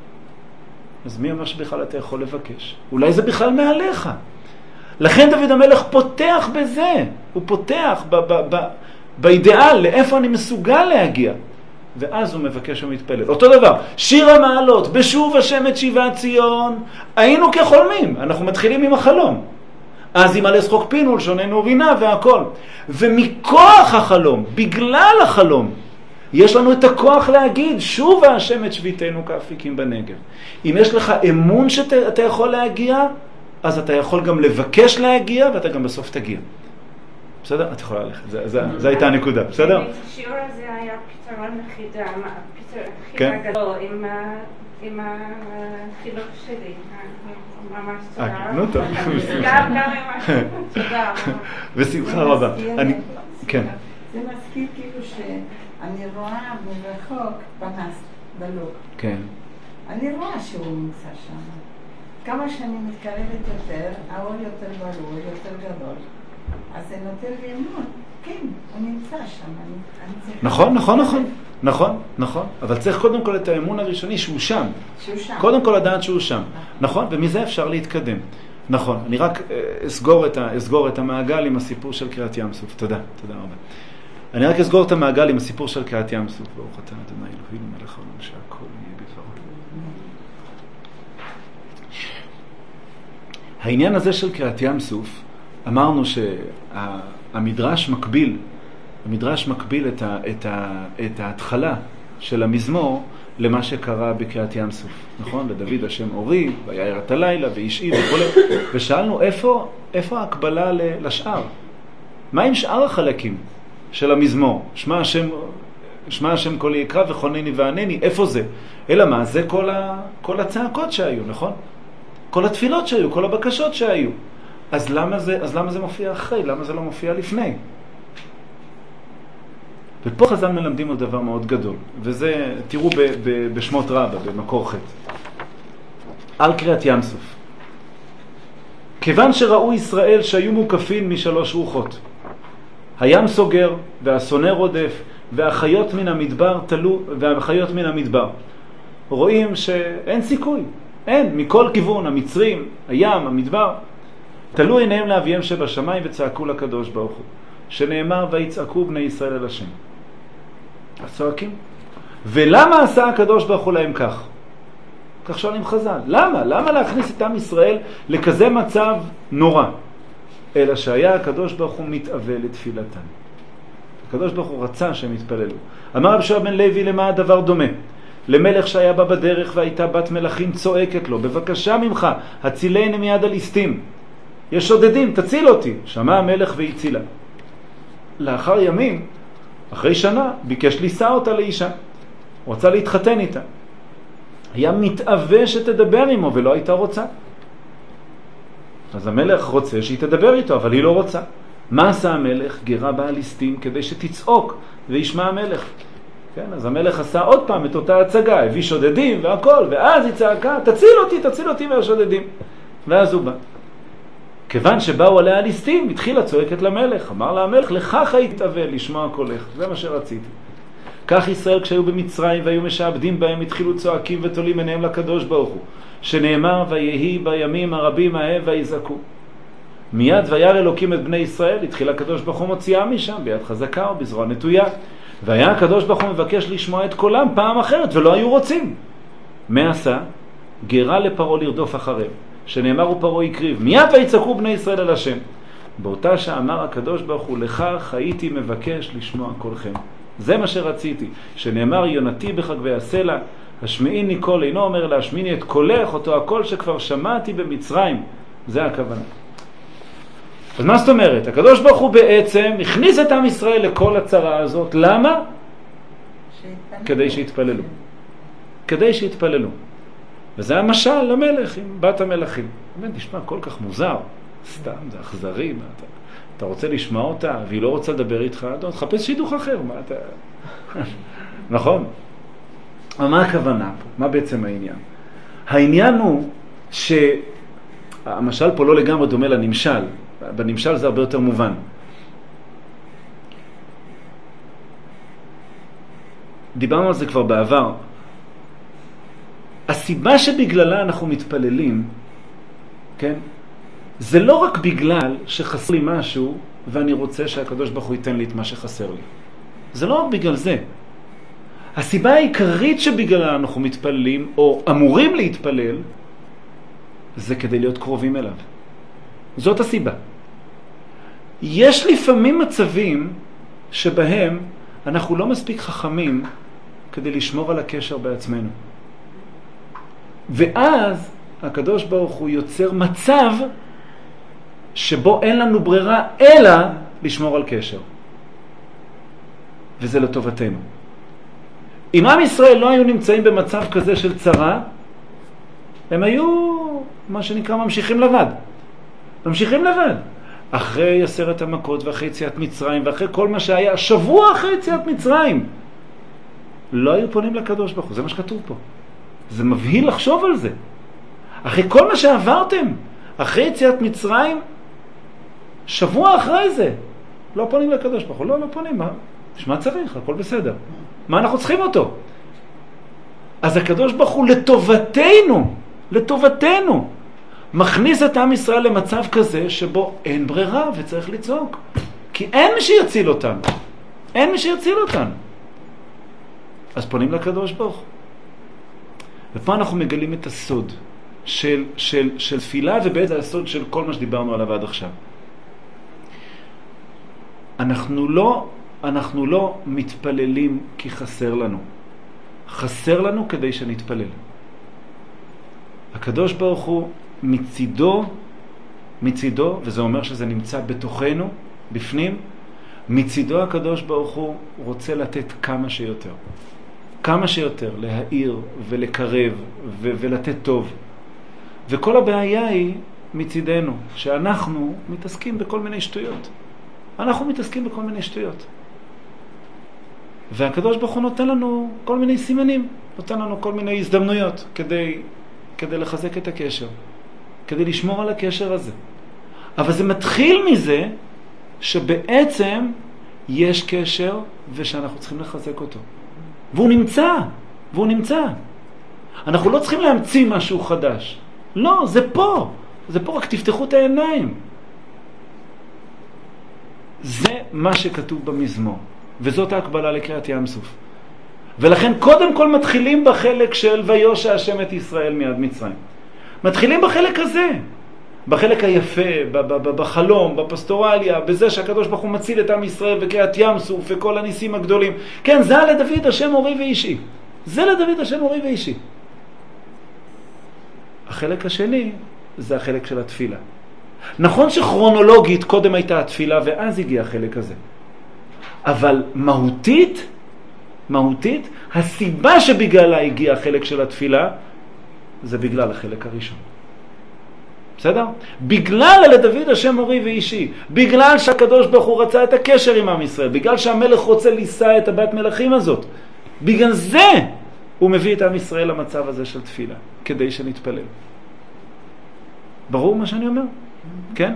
אז מי אמר שבכלל אתה יכול לבקש? אולי זה בכלל מעליך. לכן דוד המלך פותח בזה. הוא פותח ב- ב- ב- באידאל לאיפה אני מסוגל להגיע. ואז הוא מבקש ומתפלל. אותו דבר, שיר המעלות, בשוב השם את שיבת ציון, היינו כחולמים, אנחנו מתחילים עם החלום. אז אם על אסחוק פינו, לשוננו רינה והכל. ומכוח החלום, בגלל החלום, יש לנו את הכוח להגיד, שוב השם את שביתנו כאפיקים בנגב. אם יש לך אמון שאתה יכול להגיע, אז אתה יכול גם לבקש להגיע, ואתה גם בסוף תגיע. בסדר? את יכולה ללכת. זו הייתה הנקודה. בסדר? השיעור הזה היה פתרון לחידה, חידה גדול עם החילוק שלי. ממש תודה. נו טוב. גם עם החילוק. תודה. בשמחה רבה. כן. זה מזכיר כאילו שאני רואה מרחוק פנס בלוק. כן. אני רואה שהוא נמצא שם. כמה שאני מתקרבת יותר, האור יותר ברור, יותר גדול. אז זה נותן לי אמון. כן, הוא נמצא שם. נכון, נכון, נכון. נכון, נכון. אבל צריך קודם כל את האמון הראשוני שהוא שם. שהוא שם. קודם כל לדעת שהוא שם. נכון, ומזה אפשר להתקדם. נכון, אני רק אסגור את, אסגור את המעגל עם הסיפור של קריאת ים סוף. תודה, תודה רבה. אני רק אסגור את המעגל עם הסיפור של קריאת ים סוף. ברוך אתה ה' אלוהינו מלך העולם שהכל יהיה בדברו. העניין הזה של קריאת ים סוף, אמרנו שהמדרש מקביל, המדרש מקביל את, ה, את, ה, את ההתחלה של המזמור למה שקרה בקריאת ים סוף, נכון? לדוד השם אורי, ויער את הלילה, ואישי וכו'. ושאלנו איפה, איפה ההקבלה לשאר? מה עם שאר החלקים של המזמור? שמע השם, שמע השם קולי יקרא וחונני וענני, איפה זה? אלא מה? זה כל, ה, כל הצעקות שהיו, נכון? כל התפילות שהיו, כל הבקשות שהיו. אז למה זה, אז למה זה מופיע אחרי? למה זה לא מופיע לפני? ופה חז"ל מלמדים עוד דבר מאוד גדול, וזה, תראו ב, ב, בשמות רבה, במקור ח' על קריאת ים סוף. כיוון שראו ישראל שהיו מוקפים משלוש רוחות, הים סוגר והשונא רודף והחיות מן המדבר תלו, והחיות מן המדבר. רואים שאין סיכוי, אין, מכל כיוון, המצרים, הים, המדבר, תלו עיניהם לאביהם שבשמיים וצעקו לקדוש ברוך הוא, שנאמר ויצעקו בני ישראל אל השם. אז צועקים. ולמה עשה הקדוש ברוך הוא להם כך? כך שואלים חז"ל. למה? למה להכניס את עם ישראל לכזה מצב נורא? אלא שהיה הקדוש ברוך הוא מתאווה לתפילתן. הקדוש ברוך הוא רצה שהם יתפללו. אמר רבי יהושע בן לוי, למה הדבר דומה? למלך שהיה בא בדרך והייתה בת מלכים צועקת לו, בבקשה ממך, הצילני מיד הליסטים. יש שודדים, תציל אותי. שמע המלך והצילה. לאחר ימים, אחרי שנה, ביקש לישא אותה לאישה. הוא רצה להתחתן איתה. היה מתאווה שתדבר עמו ולא הייתה רוצה. אז המלך רוצה שהיא תדבר איתו, אבל היא לא רוצה. מה עשה המלך? גירה באה ליסטים כדי שתצעוק וישמע המלך. כן, אז המלך עשה עוד פעם את אותה הצגה, הביא שודדים והכל, ואז היא צעקה, תציל אותי, תציל אותי מהשודדים. ואז הוא בא. כיוון שבאו עליה ליסטים, התחילה צועקת למלך. אמר לה המלך, לכך היית תאבל לשמוע קולך. זה מה שרציתי. כך ישראל כשהיו במצרים והיו משעבדים בהם, התחילו צועקים ותולים עיניהם לקדוש ברוך הוא, שנאמר ויהי בימים הרבים ההם ויזעקו. מיד וירא אלוקים את בני ישראל, התחיל הקדוש ברוך הוא מוציאה משם ביד חזקה ובזרוע נטויה. והיה הקדוש ברוך הוא מבקש לשמוע את קולם פעם אחרת, ולא היו רוצים. מה עשה? גירה לפרעה לרדוף אחריהם, שנאמר ופרעה הקריב. מיד ויצעקו בני ישראל אל השם. באותה שאמר הקדוש ברוך הוא, לכך הייתי מבקש לשמוע קולכם. זה מה שרציתי, שנאמר יונתי בחגבי הסלע, השמיעיני קול, אינו אומר להשמיעני את קולך, אותו הקול שכבר שמעתי במצרים. זה הכוונה. אז מה זאת אומרת? הקדוש ברוך הוא בעצם הכניס את עם ישראל לכל הצרה הזאת. למה? שיתפללו. כדי שיתפללו. כדי שיתפללו. וזה המשל למלך עם בת המלכים. באמת נשמע כל כך מוזר. סתם, זה אכזרי. מה אתה, אתה רוצה לשמוע אותה והיא לא רוצה לדבר איתך, אתה תחפש שידוך אחר. מה אתה... נכון? אבל מה הכוונה פה? מה בעצם העניין? העניין הוא שהמשל פה לא לגמרי דומה לנמשל. בנמשל זה הרבה יותר מובן. דיברנו על זה כבר בעבר. הסיבה שבגללה אנחנו מתפללים, כן? זה לא רק בגלל שחסר לי משהו ואני רוצה שהקדוש ברוך הוא ייתן לי את מה שחסר לי. זה לא רק בגלל זה. הסיבה העיקרית שבגללה אנחנו מתפללים או אמורים להתפלל זה כדי להיות קרובים אליו. זאת הסיבה. יש לפעמים מצבים שבהם אנחנו לא מספיק חכמים כדי לשמור על הקשר בעצמנו. ואז הקדוש ברוך הוא יוצר מצב שבו אין לנו ברירה אלא לשמור על קשר. וזה לטובתנו. אם עם ישראל לא היו נמצאים במצב כזה של צרה, הם היו מה שנקרא ממשיכים לבד. ממשיכים לבד. אחרי עשרת המכות ואחרי יציאת מצרים ואחרי כל מה שהיה, שבוע אחרי יציאת מצרים, לא היו פונים לקדוש ברוך הוא. זה מה שכתוב פה. זה מבהיל לחשוב על זה. אחרי כל מה שעברתם, אחרי יציאת מצרים, שבוע אחרי זה, לא פונים לקדוש ברוך הוא. לא, לא פונים. מה? מה צריך? הכל בסדר. מה אנחנו צריכים אותו? אז הקדוש ברוך הוא לטובתנו, לטובתנו, מכניס את עם ישראל למצב כזה שבו אין ברירה וצריך לצעוק. כי אין מי שיציל אותנו. אין מי שיציל אותנו. אז פונים לקדוש ברוך. ופה אנחנו מגלים את הסוד של, של, של תפילה, ובעצם הסוד של כל מה שדיברנו עליו עד עכשיו. אנחנו לא, אנחנו לא מתפללים כי חסר לנו. חסר לנו כדי שנתפלל. הקדוש ברוך הוא מצידו, מצידו, וזה אומר שזה נמצא בתוכנו, בפנים, מצידו הקדוש ברוך הוא רוצה לתת כמה שיותר. כמה שיותר, להאיר ולקרב ו- ולתת טוב. וכל הבעיה היא מצידנו, שאנחנו מתעסקים בכל מיני שטויות. אנחנו מתעסקים בכל מיני שטויות. והקדוש ברוך הוא נותן לנו כל מיני סימנים, נותן לנו כל מיני הזדמנויות כדי, כדי לחזק את הקשר, כדי לשמור על הקשר הזה. אבל זה מתחיל מזה שבעצם יש קשר ושאנחנו צריכים לחזק אותו. והוא נמצא, והוא נמצא. אנחנו לא צריכים להמציא משהו חדש. לא, זה פה. זה פה, רק תפתחו את העיניים. זה מה שכתוב במזמור. וזאת ההקבלה לקריאת ים סוף. ולכן קודם כל מתחילים בחלק של ויושע השם את ישראל מיד מצרים. מתחילים בחלק הזה. בחלק היפה, בחלום, בפסטורליה, בזה שהקדוש ברוך הוא מציל את עם ישראל וקריאת ים סוף וכל הניסים הגדולים. כן, זה לדוד השם אורי ואישי. זה לדוד השם אורי ואישי. החלק השני זה החלק של התפילה. נכון שכרונולוגית קודם הייתה התפילה ואז הגיע החלק הזה. אבל מהותית, מהותית, הסיבה שבגללה הגיע החלק של התפילה זה בגלל החלק הראשון. בסדר? בגלל לדוד השם אורי ואישי, בגלל שהקדוש ברוך הוא רצה את הקשר עם עם ישראל, בגלל שהמלך רוצה לישא את הבת מלכים הזאת, בגלל זה הוא מביא את עם ישראל למצב הזה של תפילה, כדי שנתפלל. ברור מה שאני אומר? כן?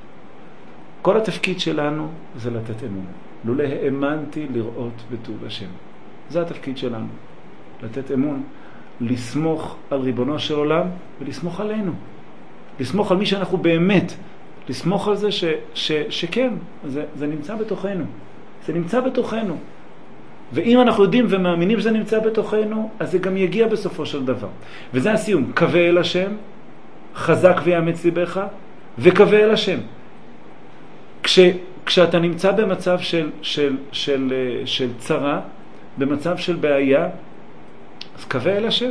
כל התפקיד שלנו זה לתת אמון. לולא האמנתי לראות בטוב השם. זה התפקיד שלנו. לתת אמון, לסמוך על ריבונו של עולם ולסמוך עלינו. לסמוך על מי שאנחנו באמת. לסמוך על זה ש, ש, שכן, זה, זה נמצא בתוכנו. זה נמצא בתוכנו. ואם אנחנו יודעים ומאמינים שזה נמצא בתוכנו, אז זה גם יגיע בסופו של דבר. וזה הסיום. קווה אל השם, חזק ויאמץ ליבך, וקווה אל השם. כש, כשאתה נמצא במצב של, של, של, של צרה, במצב של בעיה, אז קווה אל השם.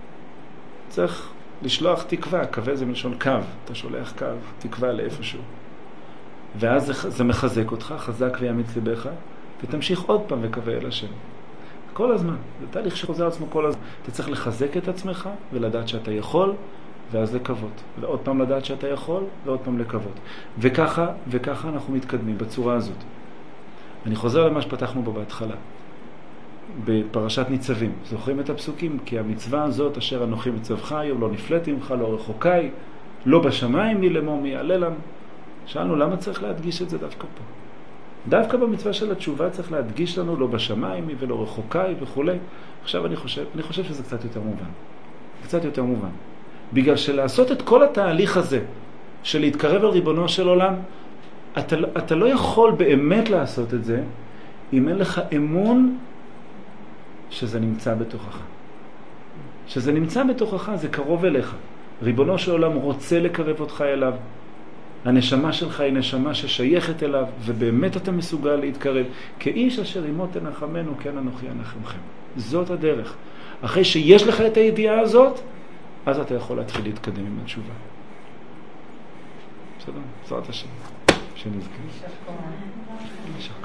צריך לשלוח תקווה. קווה זה מלשון קו. אתה שולח קו, תקווה לאיפשהו. ואז זה, זה מחזק אותך, חזק ויאמץ ליבך, ותמשיך עוד פעם וקווה אל השם. כל הזמן. זה תהליך שחוזר עצמו כל הזמן. אתה צריך לחזק את עצמך ולדעת שאתה יכול, ואז לקוות. ועוד פעם לדעת שאתה יכול, ועוד פעם לקוות. וככה, וככה אנחנו מתקדמים בצורה הזאת. אני חוזר למה שפתחנו בו בהתחלה. בפרשת ניצבים. זוכרים את הפסוקים? כי המצווה הזאת אשר אנוכי מצווך היום, לא נפלאתי ממך, לא רחוקי, לא בשמיים מי לאמור מי יעלה לנו. שאלנו, למה צריך להדגיש את זה דווקא פה? דווקא במצווה של התשובה צריך להדגיש לנו לא בשמיים מי ולא רחוקי וכו'. עכשיו אני חושב, אני חושב שזה קצת יותר מובן. קצת יותר מובן. בגלל שלעשות את כל התהליך הזה של להתקרב על ריבונו של עולם, אתה, אתה לא יכול באמת לעשות את זה אם אין לך אמון שזה נמצא בתוכך. שזה נמצא בתוכך, זה קרוב אליך. ריבונו של עולם רוצה לקרב אותך אליו. הנשמה שלך היא נשמה ששייכת אליו, ובאמת אתה מסוגל להתקרב. כאיש אשר עמו תנחמנו, כן אנוכי אנחמכם. זאת הדרך. אחרי שיש לך את הידיעה הזאת, אז אתה יכול להתחיל להתקדם עם התשובה. בסדר? זאת השם. שנזכר.